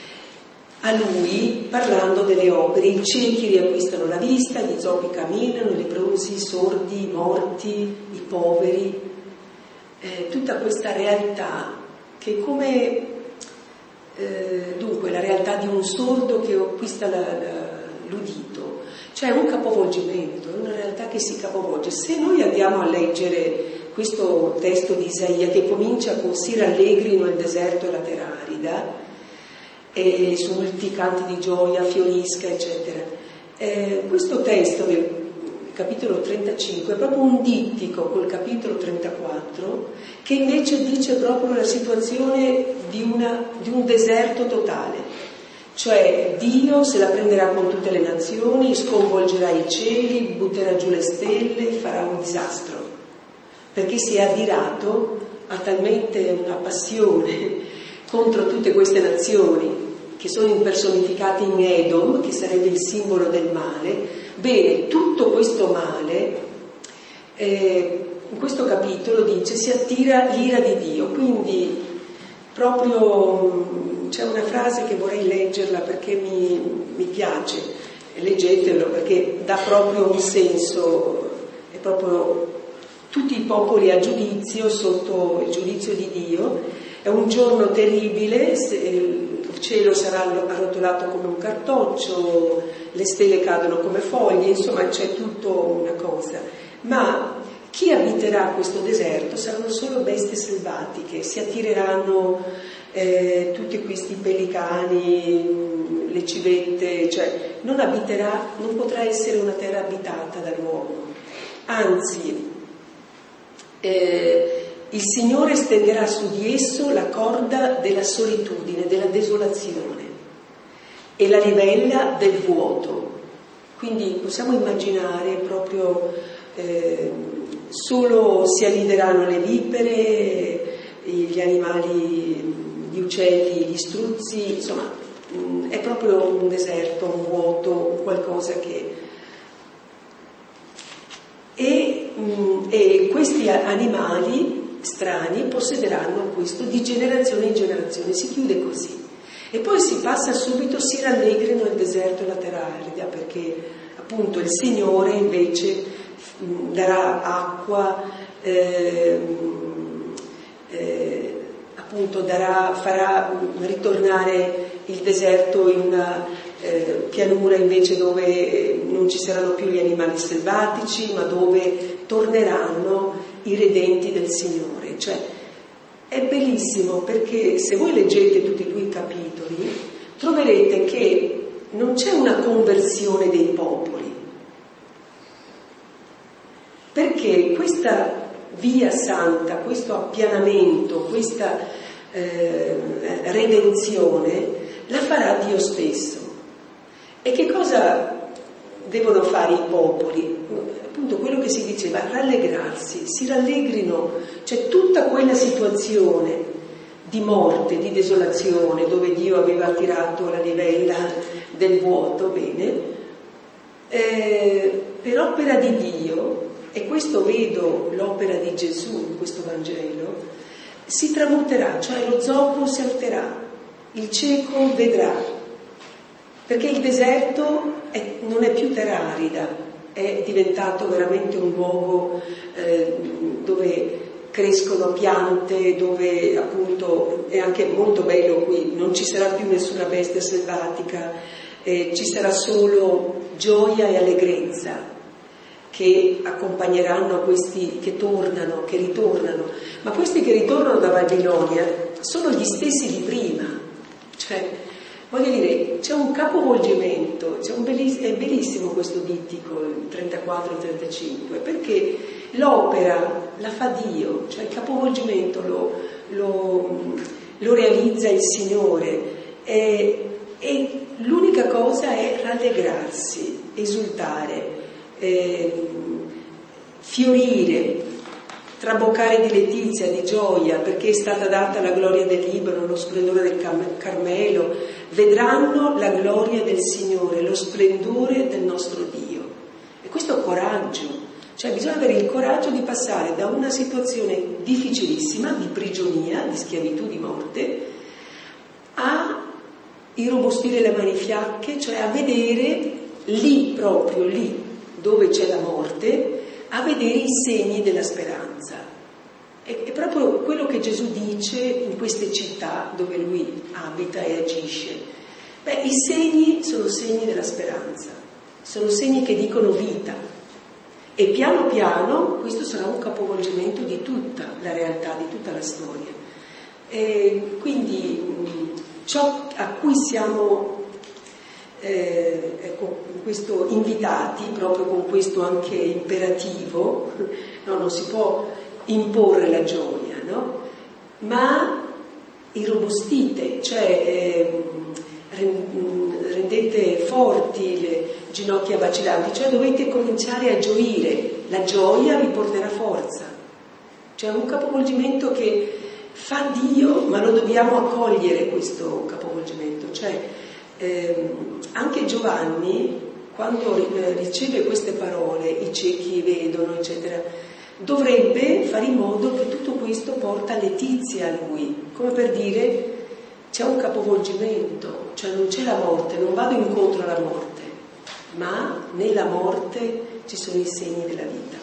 a lui parlando delle opere. I ciechi riacquistano la vista, gli zoppi camminano, i leprosi, i sordi, i morti, i poveri, eh, tutta questa realtà che come eh, dunque la realtà di un sordo che acquista la, la, l'udito, cioè un capovolgimento, è una realtà che si capovolge. Se noi andiamo a leggere questo testo di Isaia che comincia con si rallegrino il deserto e la terra arida, e su molti canti di gioia fiorisca, eccetera, eh, questo testo del capitolo trentacinque è proprio un dittico col capitolo trentaquattro, che invece dice proprio la situazione di, una, di un deserto totale. Cioè Dio se la prenderà con tutte le nazioni, sconvolgerà i cieli, butterà giù le stelle, farà un disastro, perché si è addirato, ha talmente una passione contro tutte queste nazioni che sono impersonificate in Edom, che sarebbe il simbolo del male. Bene, tutto questo male, eh, in questo capitolo dice, si attira l'ira di Dio, quindi proprio c'è una frase che vorrei leggerla perché mi, mi piace, leggetelo perché dà proprio un senso, è proprio tutti i popoli a giudizio, sotto il giudizio di Dio, è un giorno terribile, il cielo sarà arrotolato come un cartoccio, le stelle cadono come foglie, insomma c'è tutto una cosa, ma chi abiterà questo deserto saranno solo bestie selvatiche, si attireranno eh, tutti questi pelicani, le civette, cioè non abiterà, non potrà essere una terra abitata dall'uomo, anzi eh, il Signore stenderà su di esso la corda della solitudine, della desolazione e la livella del vuoto. Quindi possiamo immaginare proprio eh, solo si annideranno le vipere, gli animali, gli uccelli, gli struzzi, insomma mh, è proprio un deserto, un vuoto, qualcosa che... E, mh, e questi animali strani possederanno questo di generazione in generazione. Si chiude così. E poi si passa subito, si rallegrino nel deserto e la terra arida, perché appunto il Signore invece mh, darà acqua, eh, eh, appunto darà, farà ritornare il deserto in una eh, pianura invece dove non ci saranno più gli animali selvatici, ma dove torneranno i redenti del Signore. Cioè è bellissimo, perché se voi leggete tutti e due i capitoli troverete che non c'è una conversione dei popoli, perché questa via santa, questo appianamento, questa eh, redenzione la farà Dio stesso. E che cosa devono fare i popoli? Appunto quello che si diceva, rallegrarsi, si rallegrino, cioè tutta quella situazione di morte, di desolazione, dove Dio aveva tirato la livella del vuoto, bene, eh, per opera di Dio, e questo vedo l'opera di Gesù in questo Vangelo, si tramuterà, cioè lo zoppo si alterà, il cieco vedrà, perché il deserto è, non è più terra arida, è diventato veramente un luogo eh, dove crescono piante, dove appunto è anche molto bello qui, non ci sarà più nessuna bestia selvatica, eh, ci sarà solo gioia e allegrezza che accompagneranno questi che tornano, che ritornano. Ma questi che ritornano da Babilonia sono gli stessi di prima, cioè voglio dire, c'è un capovolgimento, c'è un belliss- è bellissimo questo dittico, il trentaquattro trentacinque, perché l'opera la fa Dio, cioè il capovolgimento lo, lo, lo realizza il Signore, e, e l'unica cosa è rallegrarsi, esultare, eh, fiorire, traboccare di letizia, di gioia, perché è stata data la gloria del Libano, lo splendore del Carmelo. Vedranno la gloria del Signore, lo splendore del nostro Dio. E questo è coraggio, cioè bisogna avere il coraggio di passare da una situazione difficilissima, di prigionia, di schiavitù, di morte, a irrobustire le mani fiacche, cioè a vedere lì, proprio lì dove c'è la morte, a vedere i segni della speranza. È, è proprio quello che Gesù dice in queste città dove lui abita e agisce. Beh, i segni sono segni della speranza, sono segni che dicono vita, e piano piano questo sarà un capovolgimento di tutta la realtà, di tutta la storia. E quindi ciò a cui siamo Eh, ecco, questo invitati, proprio con questo anche imperativo, no? Non si può imporre la gioia, no? Ma irrobustite, cioè eh, rendete forti le ginocchia vacillanti, cioè dovete cominciare a gioire, la gioia vi porterà forza, cioè un capovolgimento che fa Dio, ma lo dobbiamo accogliere questo capovolgimento, cioè eh, anche Giovanni, quando riceve queste parole, i ciechi vedono, eccetera, dovrebbe fare in modo che tutto questo porta letizia a lui, come per dire c'è un capovolgimento, cioè non c'è la morte, non vado incontro alla morte, ma nella morte ci sono i segni della vita.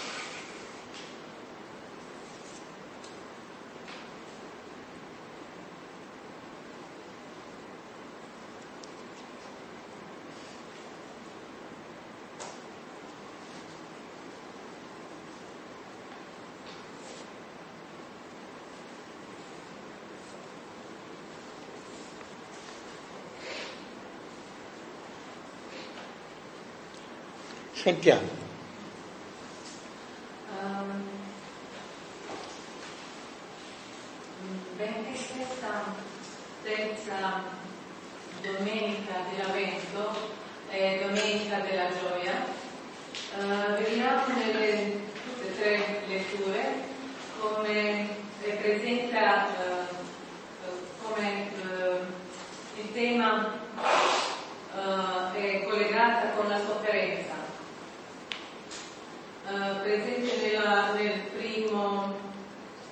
Sentiamo. Um, benché questa terza domenica dell'Avvento è domenica della gioia, uh, vediamo nelle tutte e tre letture come rappresenta uh, come uh, il tema uh, è collegata con la sofferenza. Uh, presente nella, nel primo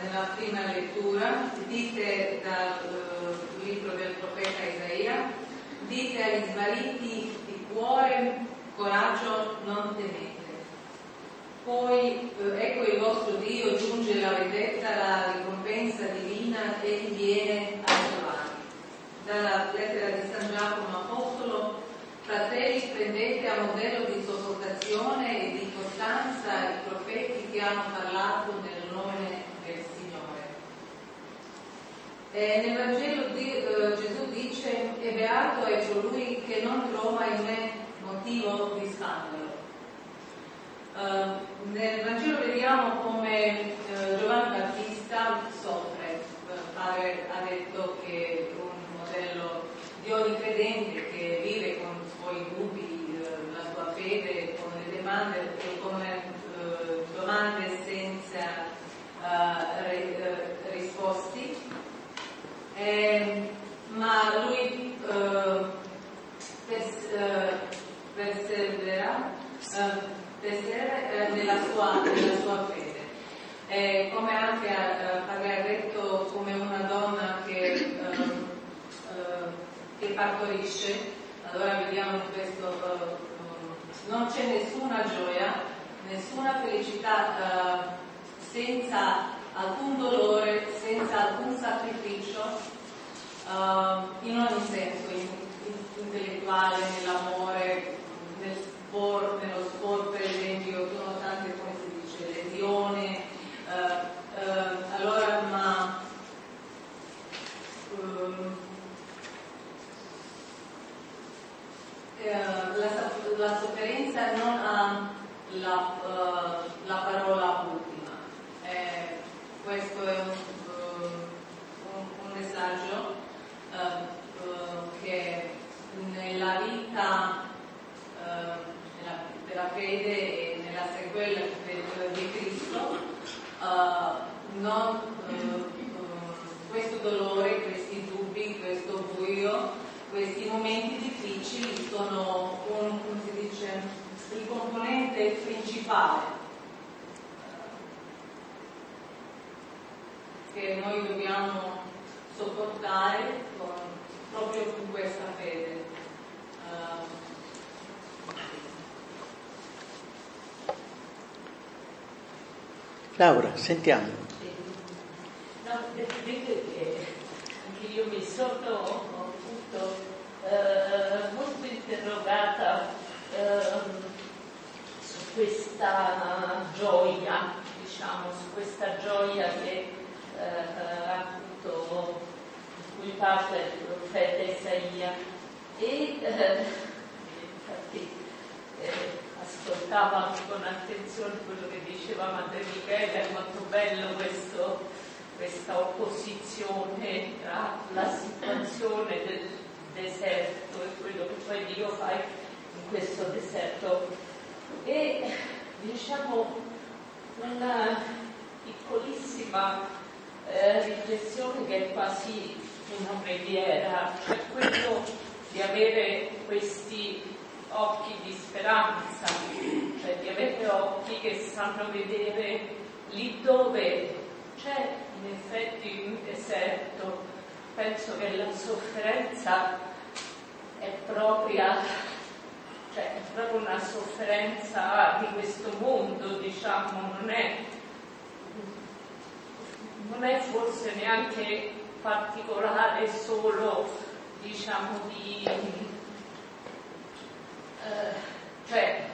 nella prima lettura, dite dal uh, libro del profeta Isaia, dite agli smarriti di cuore, coraggio, non temete. Poi eh, ecco il vostro Dio giunge la vendetta, la ricompensa divina e viene a Giovanni. Dalla lettera di San Giacomo Apostolo: fratelli, prendete a modello di sopportazione e di costanza i profeti che hanno parlato nel nome del Signore. E nel Vangelo di, eh, Gesù dice: e beato è colui che non trova in me motivo di scandalo. Uh, nel Vangelo vediamo come uh, Giovanni Battista soffre. Uh, padre ha detto che è un modello di ogni credente che vive con i suoi dubbi, uh, la sua fede, con le domande, come uh, domande senza uh, re, uh, risposti. Eh, ma lui uh, pers- uh, persevera. Uh, Eh, nella, sua, nella sua fede, eh, come anche eh, Padre ha detto, come una donna che, eh, eh, che partorisce. Allora vediamo in questo, eh, non c'è nessuna gioia, nessuna felicità eh, senza alcun dolore, senza alcun sacrificio, eh, in ogni senso, in, in, intellettuale, nell'amore, nel sport, nello sport per esempio, sono tante, come si dice, lesioni, eh, eh, allora ma um, eh, la, la sofferenza non ha la, uh, la parola ultima. Eh, questo è un, un, un messaggio uh, uh, che nella vita uh, della fede e nella sequela di Cristo, uh, non, uh, questo dolore, questi dubbi, questo buio, questi momenti difficili sono un, come si dice, il componente principale che noi dobbiamo sopportare con, proprio con questa fede. Uh, Laura, sentiamo. No, vedete che anche io mi sono appunto eh, molto interrogata eh, su questa gioia, diciamo, su questa gioia che eh, appunto di cui parla il profeta Isaia. E eh, infatti eh, ascoltavo anche con attenzione quello che diceva Madre Michela, è molto bello questo, questa opposizione tra la situazione del deserto e quello che poi Dio fa in questo deserto. E diciamo una piccolissima eh, riflessione che è quasi una preghiera, cioè quello di avere questi occhi di speranza, cioè di avere occhi che sanno vedere lì dove c'è in effetti un deserto. Penso che la sofferenza è propria, cioè è proprio una sofferenza di questo mondo, diciamo, non è, non è forse neanche particolare solo, diciamo, di Uh, cioè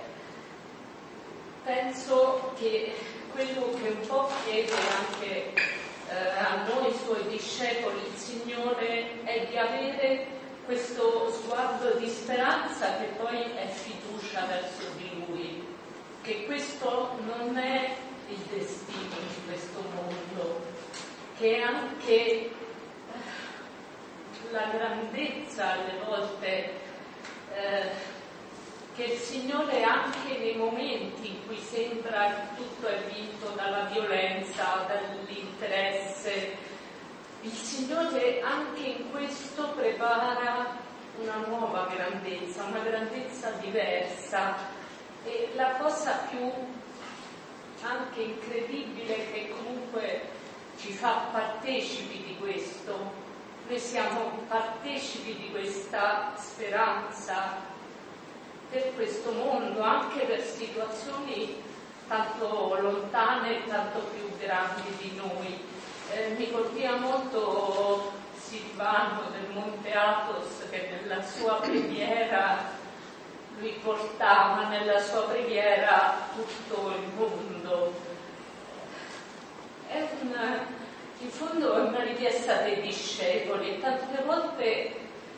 penso che quello che un po' chiede anche uh, a noi suoi discepoli il Signore è di avere questo sguardo di speranza che poi è fiducia verso di Lui, che questo non è il destino di questo mondo, che anche la grandezza alle volte uh, che il Signore anche nei momenti in cui sembra che tutto è vinto dalla violenza, dall'interesse, il Signore anche in questo prepara una nuova grandezza, una grandezza diversa. E la cosa più anche incredibile che comunque ci fa partecipi di questo. Noi siamo partecipi di questa speranza per questo mondo, anche per situazioni tanto lontane e tanto più grandi di noi. Eh, mi colpiva molto Silvano del Monte Athos, che nella sua preghiera lui portava nella sua preghiera tutto il mondo. È una, in fondo è una richiesta dei discepoli, e tante volte eh,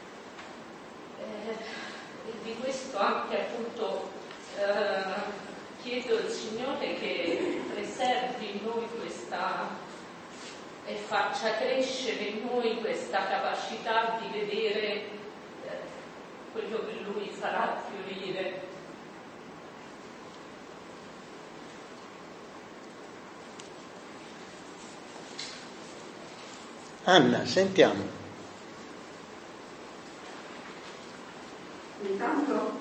e di questo anche appunto eh, chiedo al Signore che preservi in noi questa e faccia crescere in noi questa capacità di vedere eh, quello che Lui farà fiorire. Anna, sentiamo. Intanto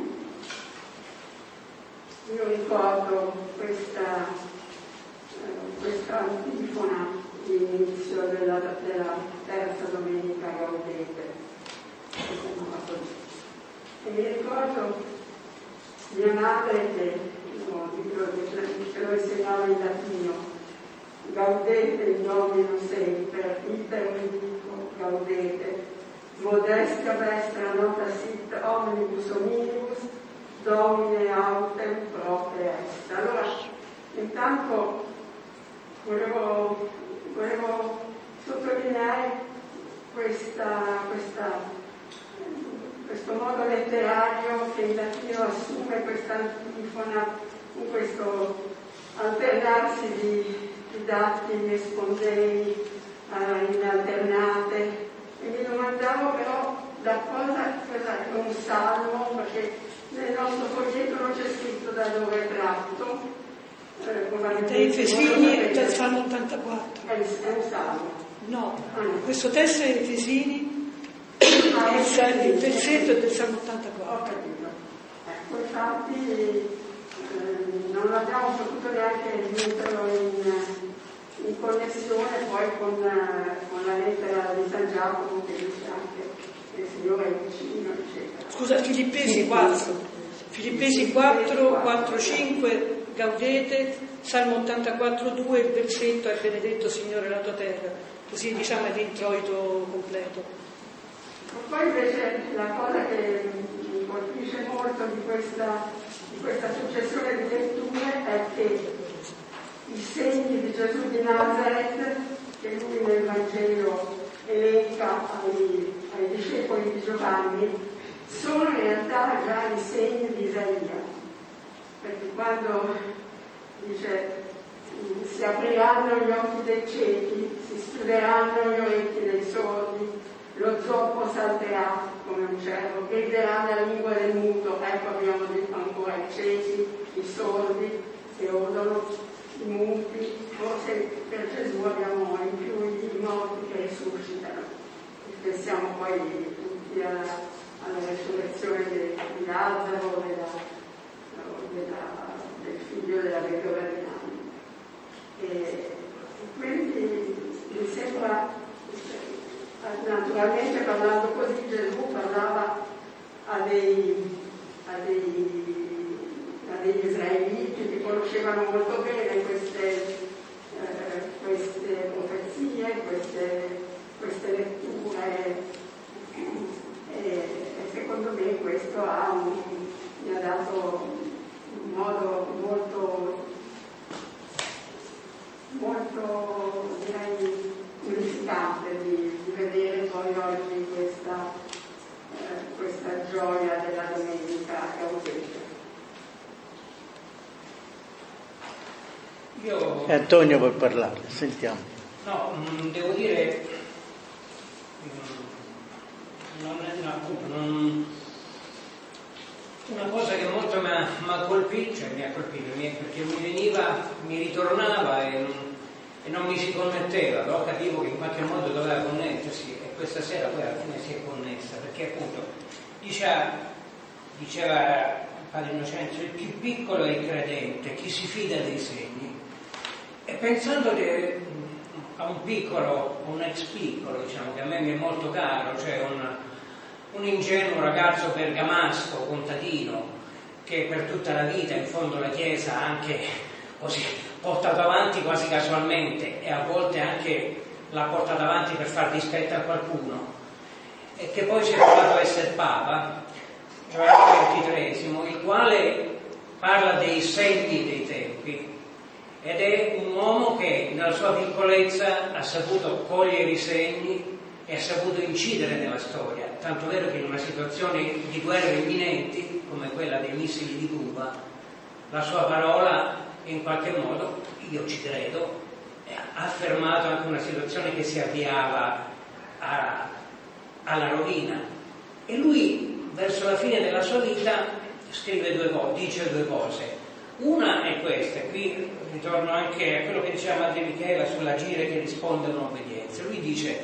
io ricordo questa, eh, questa antifona di inizio della, della terza domenica Gaudete, e mi ricordo mia madre che, no, che lo insegnava in latino: Gaudete in Domino sempre, iter vidico gaudete, modestia vestra nota sit omnibus omnibus, Domine autem propria est. Allora, intanto volevo, volevo sottolineare questa, questa, questo modo letterario che in latino assume questa antifona, in questo alternarsi di, di datti espondei uh, in alternate, e mi domandavo però da cosa, cosa è un salmo, perché nel nostro foglietto non c'è scritto da dove è tratto. Eh, Dai Efesini è dal Salmo ottantaquattro. È, è un salmo. No, ah, no. Questo testo è Efesini, ah, il, sal- il versetto è del Salmo ottantaquattro. Ho capito. Ecco, infatti eh, non abbiamo potuto neanche metterlo in, in connessione poi con, con la lettera di San Giacomo, che dice anche che il Signore è vicino, eccetera. Scusa, Filippesi quattro, Filippesi quattro, quattro, cinque, Gaudete, Salmo ottantaquattro, due, il versetto è benedetto Signore la tua terra, così diciamo è l'introito completo. Poi invece la cosa che mi colpisce molto di questa, di questa successione di letture è che i segni di Gesù di Nazareth, che lui nel Vangelo elenca ai, ai discepoli di Giovanni, sono in realtà già i segni di Isaia, perché quando dice si apriranno gli occhi dei ciechi, si schiuderanno gli orecchi dei sordi, lo zoppo salterà come un cervo, griderà la lingua del muto. Ecco, abbiamo detto ancora i ciechi, i sordi che odono, i muti. Forse per Gesù abbiamo in più i morti che risuscitano. Pensiamo poi tutti alla, alla resurrezione di, di Lazzaro, della, della, del figlio della vedova di Naino. E quindi mi sembra, naturalmente parlando così, Gesù parlava a dei, a dei, a degli israeliti che conoscevano molto bene queste, eh, queste profezie, queste, queste letture, e, e secondo me questo ha un, mi ha dato un modo molto, molto direi unificante di, di vedere poi oggi questa, eh, questa gioia della domenica Gaudete. Io... Antonio vuol parlare, sentiamo. No, mh, devo dire, mh, non è, no, appunto, non, una cosa che molto mi ha colpito, cioè mi ha colpito, mi, perché mi veniva, mi ritornava e non, e non mi si connetteva, però capivo che in qualche modo doveva connettersi, e questa sera poi alla fine si è connessa, perché appunto diceva, diceva Padre Innocenzo, il più piccolo è il credente, chi si fida dei segni. E pensando che a un piccolo, un ex piccolo, diciamo, che a me mi è molto caro, cioè un, un ingenuo ragazzo bergamasco, contadino, che per tutta la vita in fondo la Chiesa ha anche così portato avanti quasi casualmente e a volte anche l'ha portata avanti per far dispetto a qualcuno, e che poi si è trovato a essere Papa, Giovanni ventitreesimo, il quale parla dei segni dei tempi, ed è un uomo che nella sua piccolezza ha saputo cogliere i segni e ha saputo incidere nella storia, tanto vero che in una situazione di guerra imminenti come quella dei missili di Cuba, la sua parola in qualche modo, io ci credo, ha affermato anche una situazione che si avviava a, alla rovina. E lui verso la fine della sua vita scrive due cose, dice due cose. Una è questa, qui ritorno anche a quello che diceva Madre Michela sull'agire che risponde a un'obbedienza. Lui dice,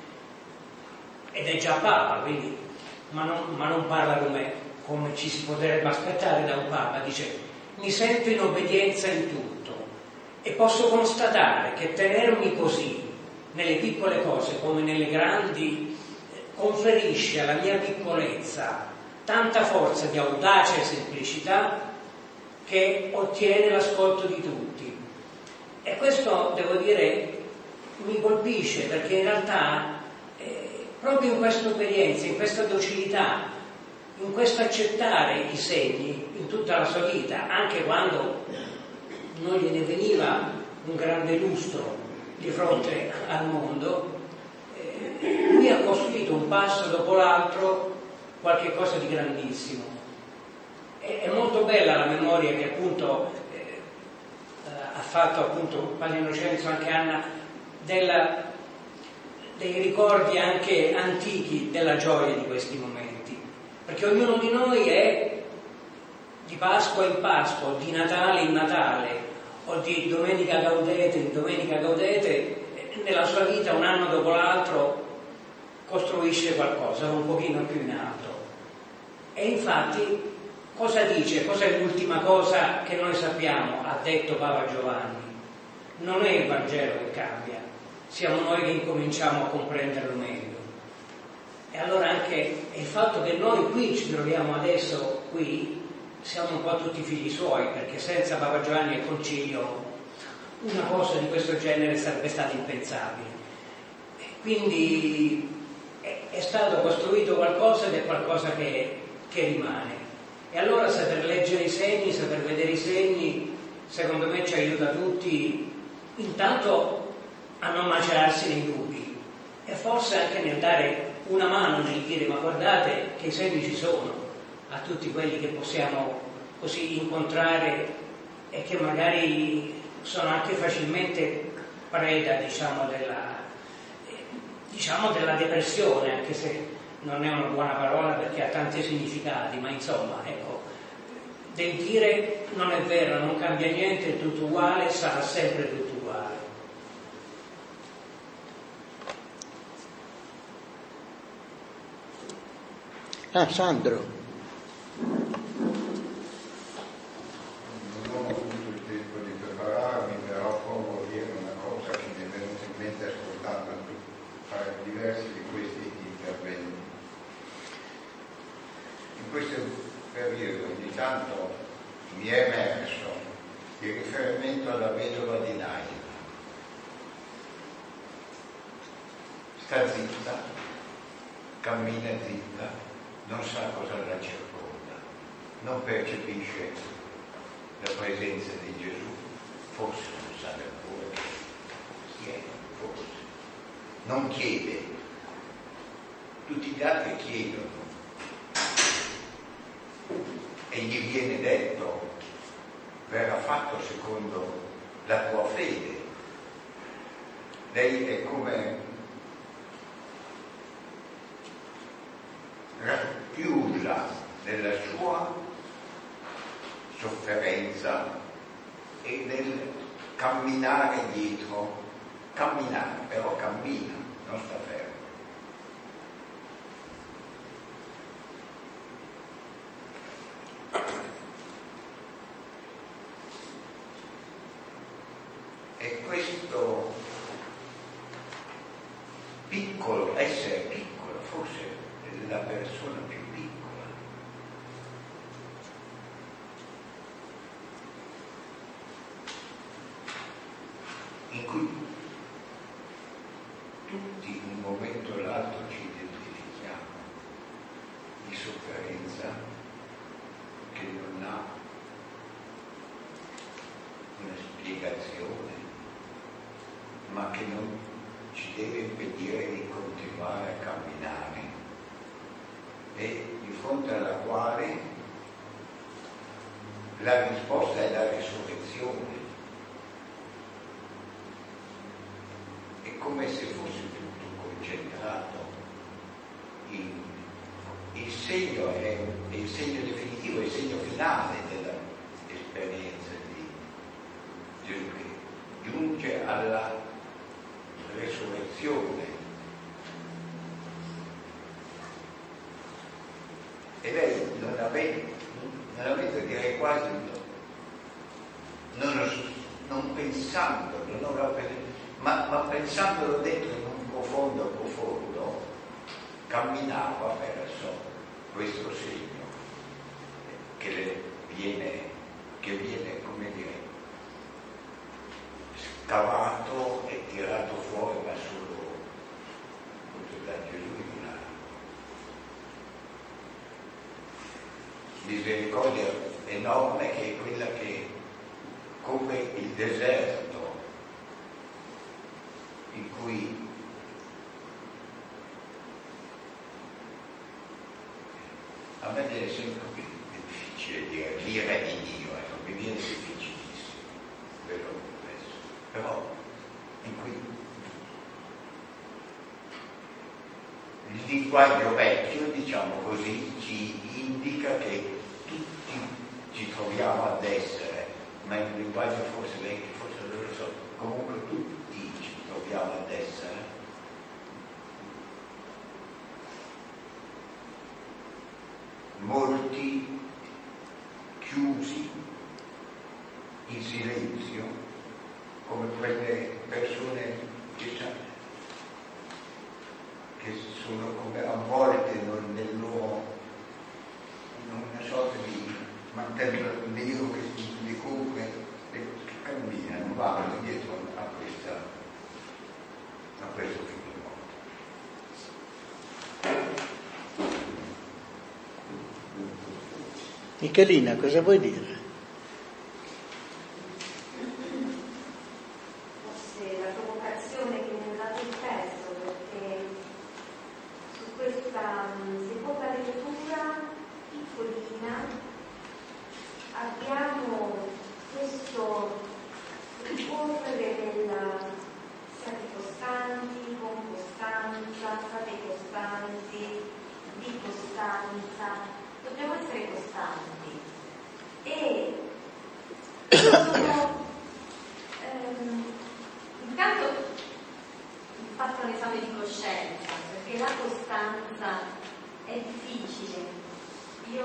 ed è già Papa, quindi, ma non, ma non parla come, come ci si potrebbe aspettare da un Papa, dice: mi sento in obbedienza in tutto e posso constatare che tenermi così nelle piccole cose come nelle grandi conferisce alla mia piccolezza tanta forza di audacia e semplicità che ottiene l'ascolto di tutti. E questo, devo dire, mi colpisce, perché in realtà eh, proprio in questa esperienza, in questa docilità, in questo accettare i segni in tutta la sua vita, anche quando non gliene veniva un grande lustro di fronte al mondo, eh, lui ha costruito un passo dopo l'altro qualche cosa di grandissimo. È molto bella la memoria che appunto eh, ha fatto appunto Padre Innocenzo, anche Anna, della, dei ricordi anche antichi della gioia di questi momenti, perché ognuno di noi è di Pasqua in Pasqua, o di Natale in Natale, o di Domenica Gaudete in Domenica Gaudete, nella sua vita un anno dopo l'altro costruisce qualcosa un pochino più in alto. E infatti cosa dice? Cosa è l'ultima cosa che noi sappiamo? Ha detto Papa Giovanni. Non è il Vangelo che cambia, siamo noi che incominciamo a comprenderlo meglio. E allora anche il fatto che noi qui ci troviamo adesso qui, siamo un po' tutti figli suoi, perché senza Papa Giovanni e il Concilio una cosa di questo genere sarebbe stata impensabile. E quindi è, è stato costruito qualcosa ed è qualcosa che, che rimane. E allora saper leggere i segni, saper vedere i segni, secondo me ci aiuta tutti intanto a non macerarsi nei dubbi e forse anche nel dare una mano, nel dire: ma guardate che i segni ci sono, a tutti quelli che possiamo così incontrare e che magari sono anche facilmente preda, diciamo, della, diciamo, della depressione, anche se non è una buona parola perché ha tanti significati, ma insomma, ecco, del dire non è vero, non cambia niente, è tutto uguale, sarà sempre tutto uguale. Ah, Sandro. Non ho avuto il tempo di prepararmi, però provo a dire una cosa che mi è venuta in mente ascoltando diversi di questi interventi. In questo periodo ogni tanto mi è emerso il riferimento alla vedova di Nain. Sta zitta, cammina zitta, non sa cosa la circonda, non percepisce la presenza di Gesù, forse non sa neppure chi è, forse non chiede, tutti gli altri chiedono e gli viene detto: verrà fatto secondo la tua fede. Lei è come racchiusa nella sua sofferenza e nel camminare dietro, camminare, però cammina, non sta fermo. E questo piccolo, essere piccolo, forse la persona più piccola. In cui tutti in un momento o l'altro ci identifichiamo di sofferenza che non ha una spiegazione, ma che non ci deve impedire di continuare a camminare e di fronte alla quale la risposta è la risurrezione. È come se fosse tutto concentrato in il segno, è, è il segno definitivo, è il segno finale dell'esperienza di Gesù che giunge alla resurrezione. E lei non avendo, non avendo direi quasi non, non pensandolo, non, ma, ma pensandolo dentro in un profondo profondo, camminava verso questo segno che le viene, che viene, come dire, scavato e tirato fuori, ma solo da Gesù in una misericordia enorme, che è quella che, come il deserto in cui a me viene sempre più difficile dire l'ira di Dio, ecco, mi viene difficilissimo, vero questo, però in cui il linguaggio vecchio, diciamo così, ci indica che tutti ci troviamo ad essere, ma in un linguaggio forse vecchio, forse non lo so, comunque tutti ci troviamo ad essere molti chiusi in silenzio, come quelle persone che, che sono come avvolte nel loro, in una sorta di mantello nero che li copre e che camminano, vanno dietro a questa, a questo figlio. Michelina, cosa vuoi dire? Forse la provocazione che mi ha dato il testo, perché su questa seconda lettura piccolina abbiamo questo ricorrere del siate costanti, con costanza, state costanti, di costanza. Dobbiamo essere costanti e sono, ehm, intanto ho fatto un esame di coscienza, perché la costanza è difficile, io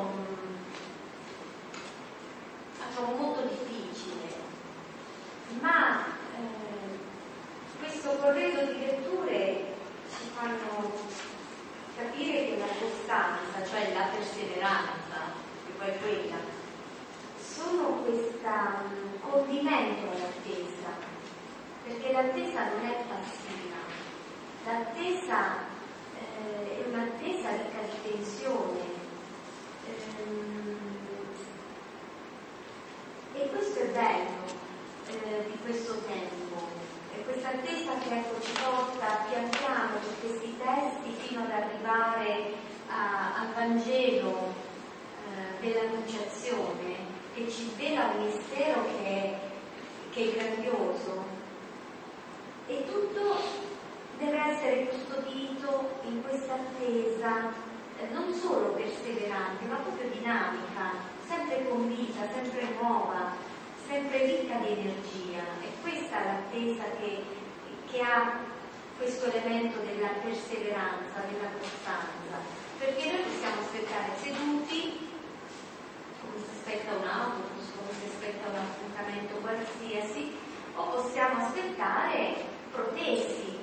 la trovo molto difficile, ma eh, questo corredo di letture ci fanno capire che la costanza, cioè la perseveranza, che poi è quella, sono questa um, condimento all'attesa, perché l'attesa non è passiva, l'attesa eh, è un'attesa ricca di tensione, ehm, e questo è bello eh, di questo tempo. E questa attesa che ecco, ci porta pian piano su questi testi fino ad arrivare a, al Vangelo eh, dell'Annunciazione, che ci svela un mistero che è, che è grandioso. E tutto deve essere custodito in questa attesa eh, non solo perseverante, ma proprio dinamica, sempre con vita, sempre nuova, sempre ricca di energia. E questa è l'attesa che, che ha questo elemento della perseveranza, della costanza, perché noi possiamo aspettare seduti come si aspetta un autobus, come si aspetta un appuntamento qualsiasi, o possiamo aspettare protesi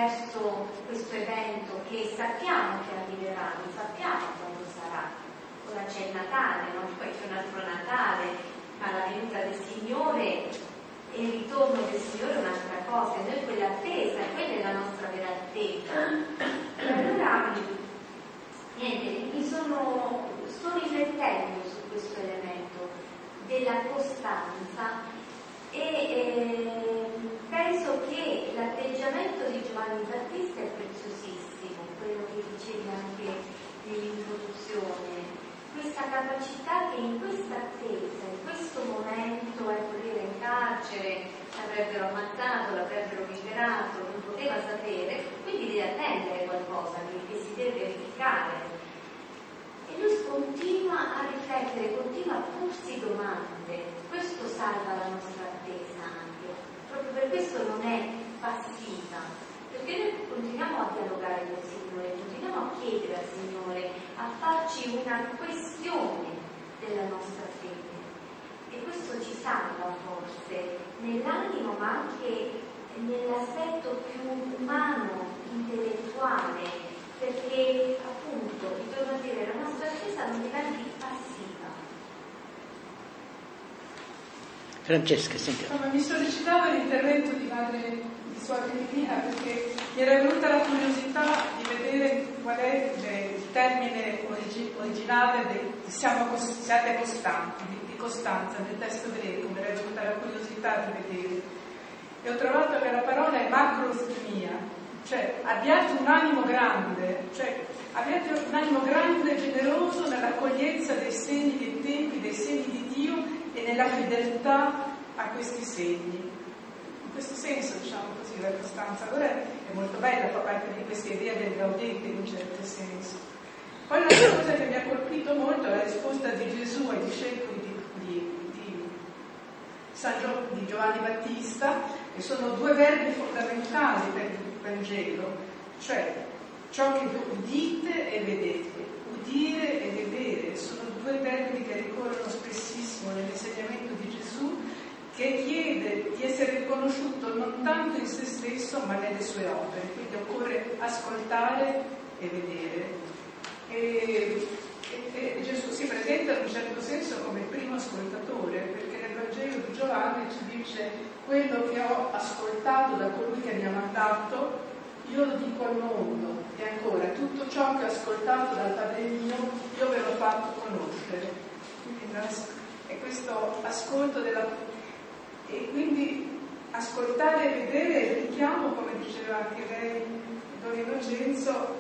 attraverso questo evento che sappiamo che arriverà, non sappiamo quando sarà. Ora c'è il Natale, no? Poi c'è un altro Natale, ma la venuta del Signore e il ritorno del Signore è un'altra cosa, e noi quell'attesa, quella è la nostra vera attesa. E allora, niente, mi sono, sto riflettendo su questo elemento della costanza e eh, penso che l'atteggiamento di Giovanni Battista è preziosissimo, quello che dicevi anche nell'introduzione, questa capacità che in questa attesa, in questo momento, ecco, lì era in carcere, l'avrebbero ammazzato, l'avrebbero liberato, non poteva sapere, quindi deve attendere qualcosa che si deve verificare. E lui continua a riflettere, continua a porsi domande. Questo salva la nostra attesa anche, proprio per questo non è passiva, perché noi continuiamo a dialogare con il Signore, continuiamo a chiedere al Signore, a farci una questione della nostra fede, e questo ci salva forse nell'animo, ma anche nell'aspetto più umano, intellettuale, perché appunto, ritorno a dire, la nostra attesa non diventi passiva. Francesca, sentiamo. No, mi sollecitava l'intervento di madre di Suor Evelina, perché mi era venuta la curiosità di vedere qual è il termine origi- originale del siamo cos- siate costanti, di, di costanza nel testo greco. Mi era venuta la curiosità di vedere, e ho trovato che la parola è macrostimia, cioè abbiate un animo grande, cioè abbiate un animo grande e generoso nell'accoglienza dei segni dei tempi, dei segni di Dio, e nella fedeltà a questi segni. In questo senso, diciamo così, la costanza allora è molto bella, fa parte di questa idea del gaudete in un certo senso. Poi un'altra cosa che mi ha colpito molto è la risposta di Gesù ai discepoli di, di, di, San Gio, di Giovanni Battista, che sono due verbi fondamentali per il Vangelo, cioè ciò che udite e vedete. Udire e vedere sono due verbi che ricorrono spessissimo nell'insegnamento di Gesù, che chiede di essere riconosciuto non tanto in se stesso ma nelle sue opere, quindi occorre ascoltare e vedere. E, e, e Gesù si presenta in un certo senso come il primo ascoltatore, perché nel Vangelo di Giovanni ci dice: quello che ho ascoltato da colui che mi ha mandato io lo dico al mondo, e ancora tutto ciò che ho ascoltato dal Padre mio io ve l'ho fatto conoscere. Quindi è questo ascolto della... e quindi ascoltare e vedere è il richiamo, come diceva anche lei, Don Innocenzo,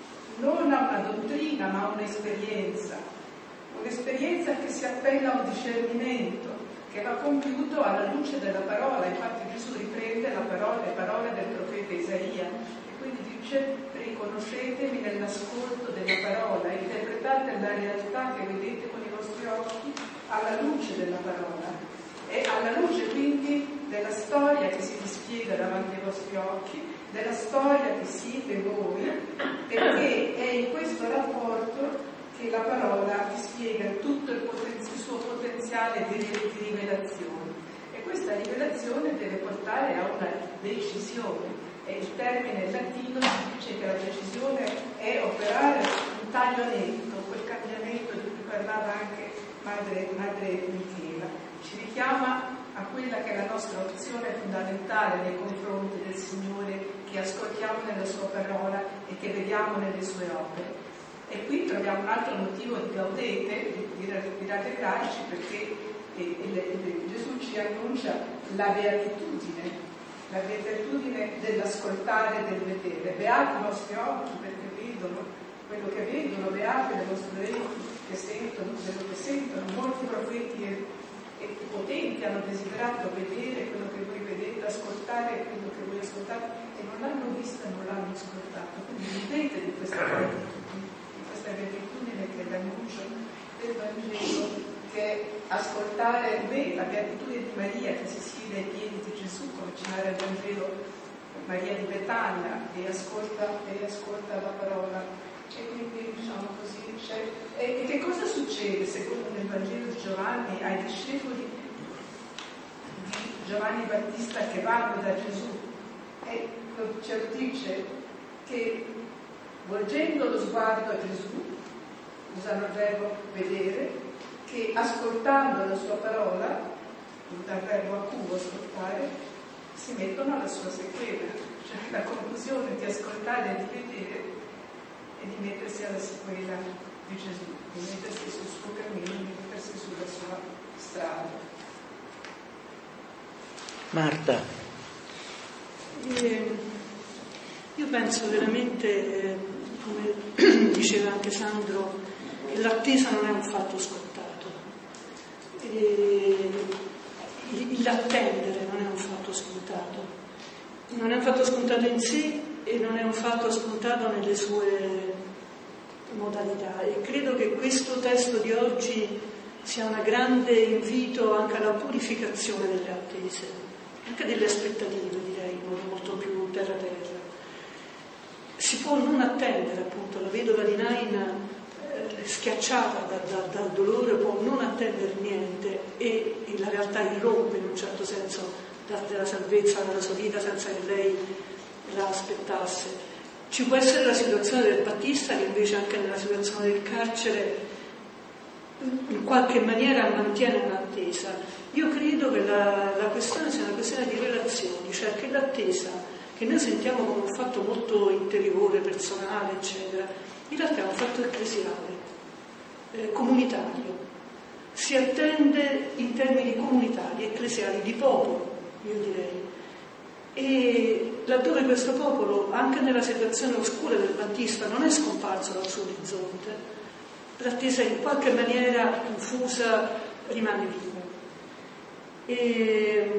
non a una dottrina ma a un'esperienza, un'esperienza che si appella a un discernimento che va compiuto alla luce della parola. Infatti Gesù riprende la parola, le parole del profeta Isaia, quindi dice: riconoscetemi nell'ascolto della parola, interpretate la realtà che vedete con i vostri occhi alla luce della parola, e alla luce quindi della storia che si dispiega davanti ai vostri occhi, della storia che siete voi, perché è in questo rapporto che la parola ti spiega tutto il, poten- il suo potenziale di, di rivelazione, e questa rivelazione deve portare a una decisione. E il termine latino ci dice che la decisione è operare un taglio netto, quel cambiamento di cui parlava anche madre, madre Michela. Ci richiama a quella che è la nostra opzione fondamentale nei confronti del Signore, che ascoltiamo nella sua parola e che vediamo nelle sue opere. E qui troviamo un altro motivo di gaudete, di, di rallegrarci, perché eh, eh, Gesù ci annuncia la beatitudine, la beatitudine dell'ascoltare e del vedere. Beati i vostri occhi perché vedono quello che vedono, beati le vostre orecchie che sentono quello che sentono. Molti profeti e, e potenti hanno desiderato vedere quello che voi vedete, ascoltare quello che voi ascoltate, e non l'hanno visto e non l'hanno ascoltato. Quindi vedete di questa beatitudine, di questa beatitudine che è l'annuncio del Vangelo, che ascoltare bene la beatitudine di Maria che si siede ai piedi di Gesù, come ci narra il Vangelo Maria di Betania, e ascolta, e ascolta la parola. E quindi diciamo così c'è. E, e che cosa succede secondo nel Vangelo di Giovanni ai discepoli di Giovanni Battista che vanno da Gesù? E ci dice che volgendo lo sguardo a Gesù, usando il verbo vedere, che ascoltando la sua parola, dal verbo acuo ascoltare, si mettono alla sua sequela, cioè la conclusione di ascoltare e di vedere e di mettersi alla sequela di Gesù, di mettersi sul suo cammino, di mettersi sulla sua strada. Marta. Eh, io penso veramente, eh, come diceva anche Sandro, che l'attesa non è un fatto scontato. Eh, l'attendere non è un fatto scontato. Non è un fatto scontato in sé e non è un fatto scontato nelle sue modalità. E credo che questo testo di oggi sia un grande invito anche alla purificazione delle attese, anche delle aspettative, direi, in modo molto più terra-terra. Si può non attendere, appunto, la vedova di Nain, eh, schiacciata da, da, dal dolore, può non attendere niente e, e la realtà irrompe in un certo senso della salvezza nella sua vita senza che lei la aspettasse. Ci può essere la situazione del Battista, che invece anche nella situazione del carcere in qualche maniera mantiene un'attesa. Io credo che la, la questione sia una questione di relazioni, cioè che l'attesa, che noi sentiamo come un fatto molto interiore, personale, eccetera, in realtà è un fatto ecclesiale, eh, comunitario. Si attende in termini comunitari, ecclesiali, di popolo, io direi. E laddove questo popolo, anche nella situazione oscura del Battista, non è scomparso dal suo orizzonte, l'attesa in qualche maniera infusa rimane viva. E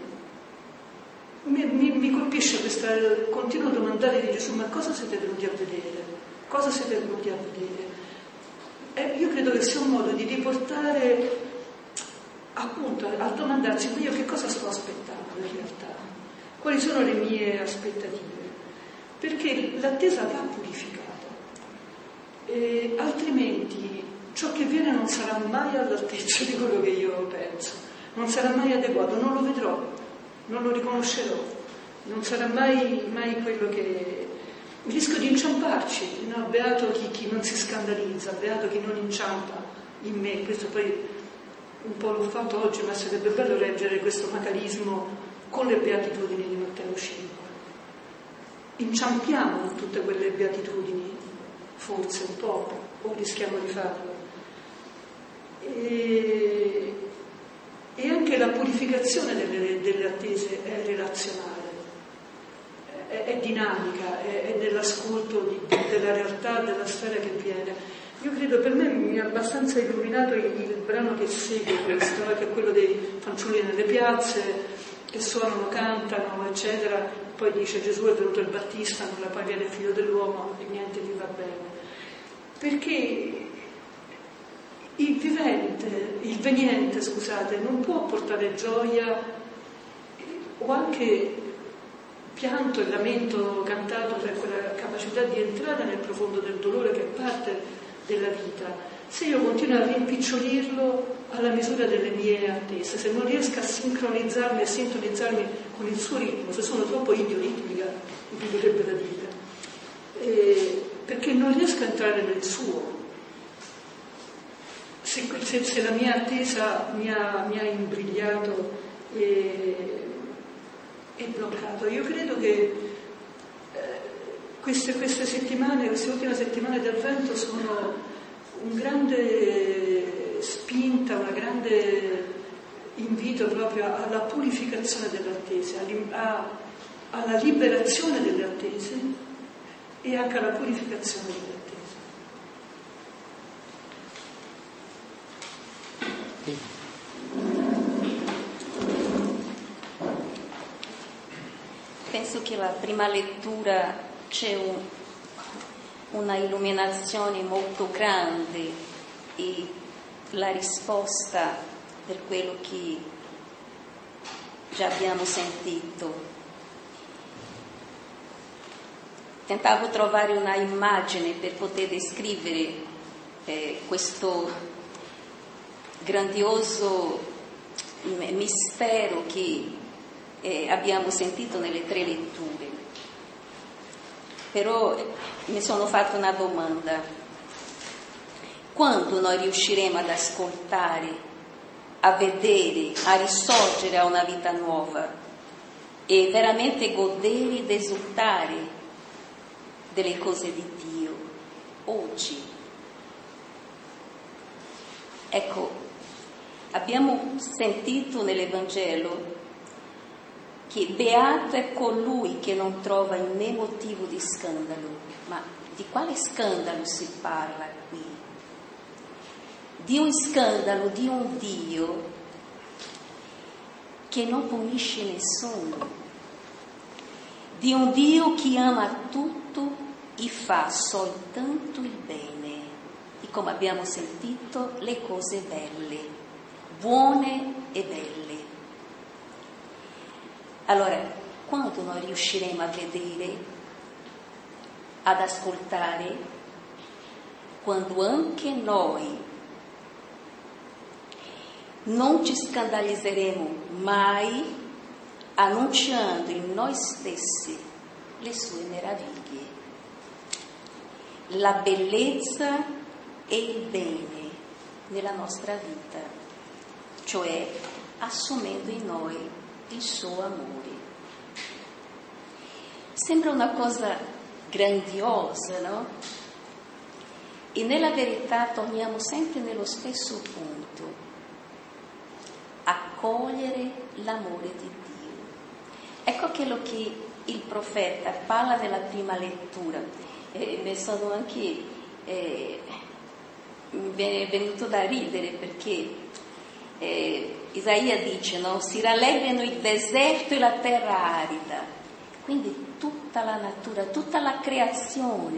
mi, mi, mi colpisce questo continuo domandare di Gesù: ma cosa siete venuti a vedere? Cosa siete venuti a vedere? E io credo che sia un modo di riportare appunto a domandarsi: ma io che cosa sto aspettando in realtà? Quali sono le mie aspettative? Perché l'attesa va purificata. E altrimenti ciò che viene non sarà mai all'altezza di quello che io penso, non sarà mai adeguato, non lo vedrò, non lo riconoscerò, non sarà mai, mai quello che... rischio di inciamparci, no? Beato chi, chi non si scandalizza, beato chi non inciampa in me. Questo poi un po' l'ho fatto oggi, ma sarebbe bello leggere questo macalismo con le beatitudini di Matteo cinque. Inciampiamo in tutte quelle beatitudini, forse un po', o rischiamo di farlo. E, e anche la purificazione delle, delle attese è relazionale, è, è dinamica, è, è nell'ascolto di, della realtà, della storia che viene. Io credo, per me mi ha abbastanza illuminato il, il brano che segue questo, che è quello dei fanciulli nelle piazze che suonano, cantano, eccetera. Poi dice: Gesù è venuto il Battista, non la poi viene il figlio dell'uomo e niente gli va bene. Perché il vivente, il veniente, scusate, non può portare gioia o anche pianto e lamento cantato, per quella capacità di entrare nel profondo del dolore che è parte della vita, se io continuo a rimpicciolirlo alla misura delle mie attese, se non riesco a sincronizzarmi e sintonizzarmi con il suo ritmo, se sono troppo idioritmica, mi verrebbe da dire, eh, perché non riesco a entrare nel suo. Se, se, se la mia attesa mi ha, mi ha imbrigliato e, e bloccato, io credo che eh, queste, queste settimane, queste ultime settimane di Avvento sono un grande spinta, una grande invito proprio alla purificazione delle attese, a, alla liberazione delle attese e anche alla purificazione delle attese. Penso che la prima lettura c'è un, una illuminazione molto grande e la risposta per quello che già abbiamo sentito. Tentavo trovare una immagine per poter descrivere eh, questo grandioso mistero che eh, abbiamo sentito nelle tre letture. però mi sono fatta una domanda: quando noi riusciremo ad ascoltare, a vedere, a risorgere a una vita nuova e veramente godere ed esultare delle cose di Dio oggi? Ecco, abbiamo sentito nell'Evangelo che beato è colui che non trova in me motivo di scandalo. Ma di quale scandalo si parla qui? Di un scandalo di un Dio che non punisce nessuno, di un Dio che ama tutto e fa soltanto il bene, e come abbiamo sentito le cose belle, buone e belle. Allora, quando noi riusciremo a vedere, ad ascoltare, quando anche noi non ci scandalizzeremo mai annunciando in noi stessi le sue meraviglie, la bellezza e il bene nella nostra vita, cioè assumendo in noi il suo amore. Sembra una cosa grandiosa, no? E nella verità torniamo sempre nello stesso punto: accogliere l'amore di Dio. Ecco quello che il profeta parla nella prima lettura. Eh, ne sono anche eh, mi è venuto da ridere, perché eh, Isaia dice, no? Si rallegrano il deserto e la terra arida, quindi tutta la natura, tutta la creazione.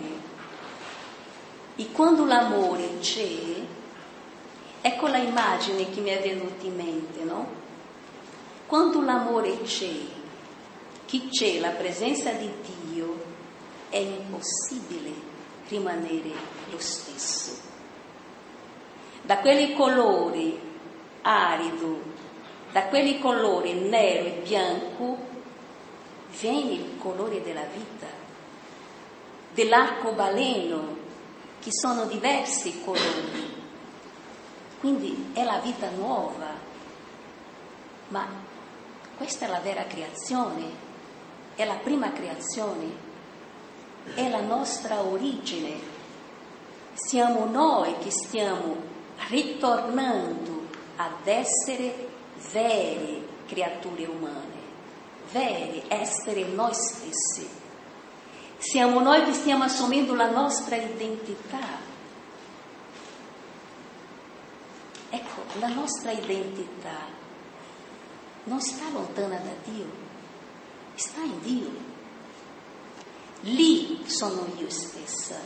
E quando l'amore c'è, ecco la immagine che mi è venuta in mente, no? Quando l'amore c'è, che c'è la presenza di Dio, è impossibile rimanere lo stesso. Da quei colori arido, da quei colori nero e bianco, viene il colore della vita, dell'arcobaleno, che sono diversi colori. Quindi è la vita nuova, ma questa è la vera creazione, è la prima creazione, è la nostra origine. Siamo noi che stiamo ritornando ad essere vere creature umane, vere essere noi stessi. Siamo noi che stiamo assumendo la nostra identità. Ecco, la nostra identità non sta lontana da Dio, sta in Dio. Lì sono io stessa.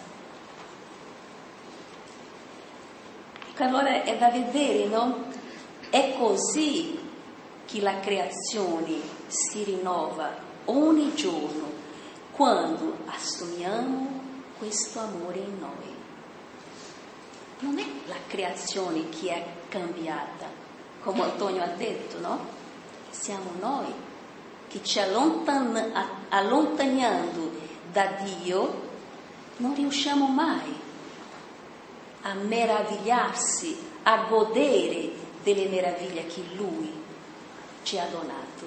Ecco, allora è da vedere, no? È così che la creazione si rinnova ogni giorno, quando assumiamo questo amore in noi. Non è la creazione che è cambiata, come Antonio ha detto, no? Siamo noi che ci allontan- allontaniamo da Dio, non riusciamo mai a meravigliarsi, a godere delle meraviglie che Lui ci ha donato.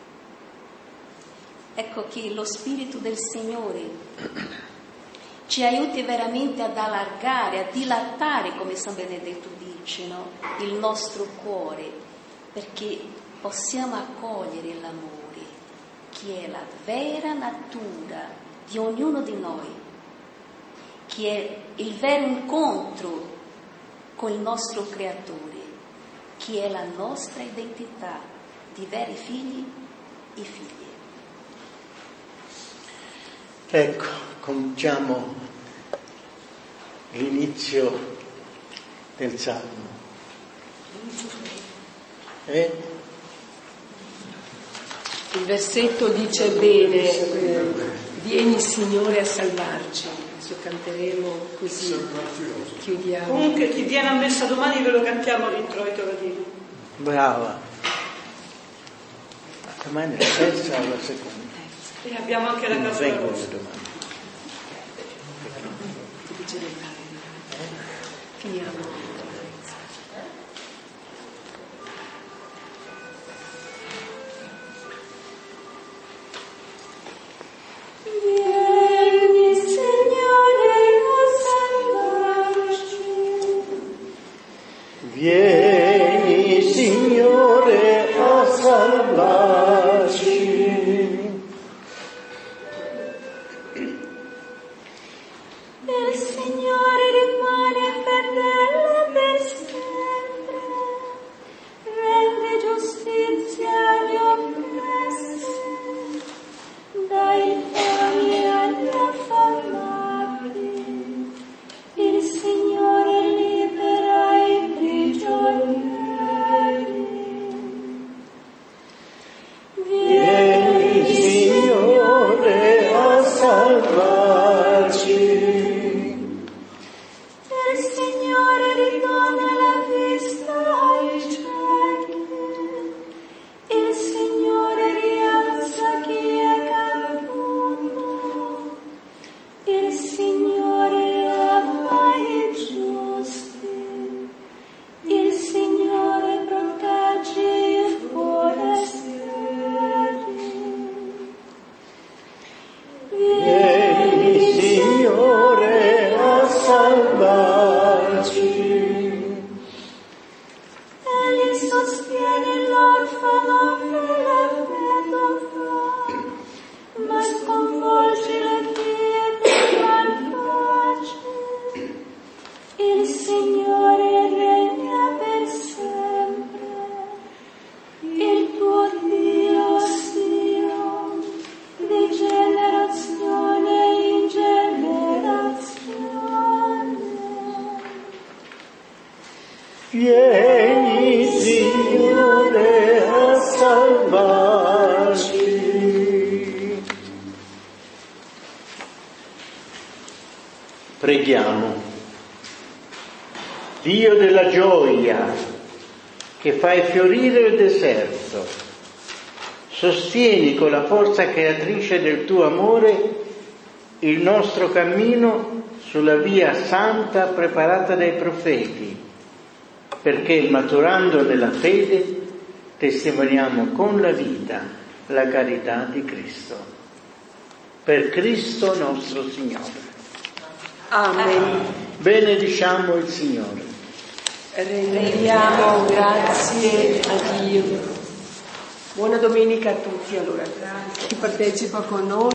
Ecco che lo Spirito del Signore ci aiuti veramente ad allargare, a dilatare, come San Benedetto dice, no? Il nostro cuore, perché possiamo accogliere l'amore, che è la vera natura di ognuno di noi, che è il vero incontro con il nostro Creatore, che è la nostra identità di veri figli e figlie. Ecco, cominciamo l'inizio del Salmo. Eh? Il versetto dice bene, eh, vieni Signore a salvarci. Adesso canteremo così, chiudiamo. Comunque chi viene a messa domani ve lo cantiamo l'introito latino. Brava. Domani è la terza o la seconda? E abbiamo anche la non casa vengono rosa. domani. pace del Padre. Finiamo. Vieni, Signore, a salvarci. Vieni, Signore, a salvarci. Il Signore rimane fedele per sempre, rende giustizia agli oppressi, dà il pane agli affamati. Il Signore libera i prigionieri. Vieni, Signore, a salvarci. Il Signore ridona la vista ai ciechi. Il Signore rialza chi è caduto. Il Signore ama i giusti. Il Signore protegge i forestieri. Vieni, Signore, a salvarci. Egli sostiene l'orfano e la vedova, ma sconvolge le vie del malvagio. Il Signore regna per sempre, il tuo Dio Sion, di generazione in generazione. Vieni, Signore, a salvarci. Preghiamo. Dio della gioia, che fai fiorire il deserto, sostieni con la forza creatrice del tuo amore il nostro cammino sulla via santa preparata dai profeti, perché maturando nella fede testimoniamo con la vita la carità di Cristo. Per Cristo nostro Signore. Amen. Benediciamo il Signore. Rendiamo grazie a Dio. Buona domenica a tutti allora. Chi partecipa con noi.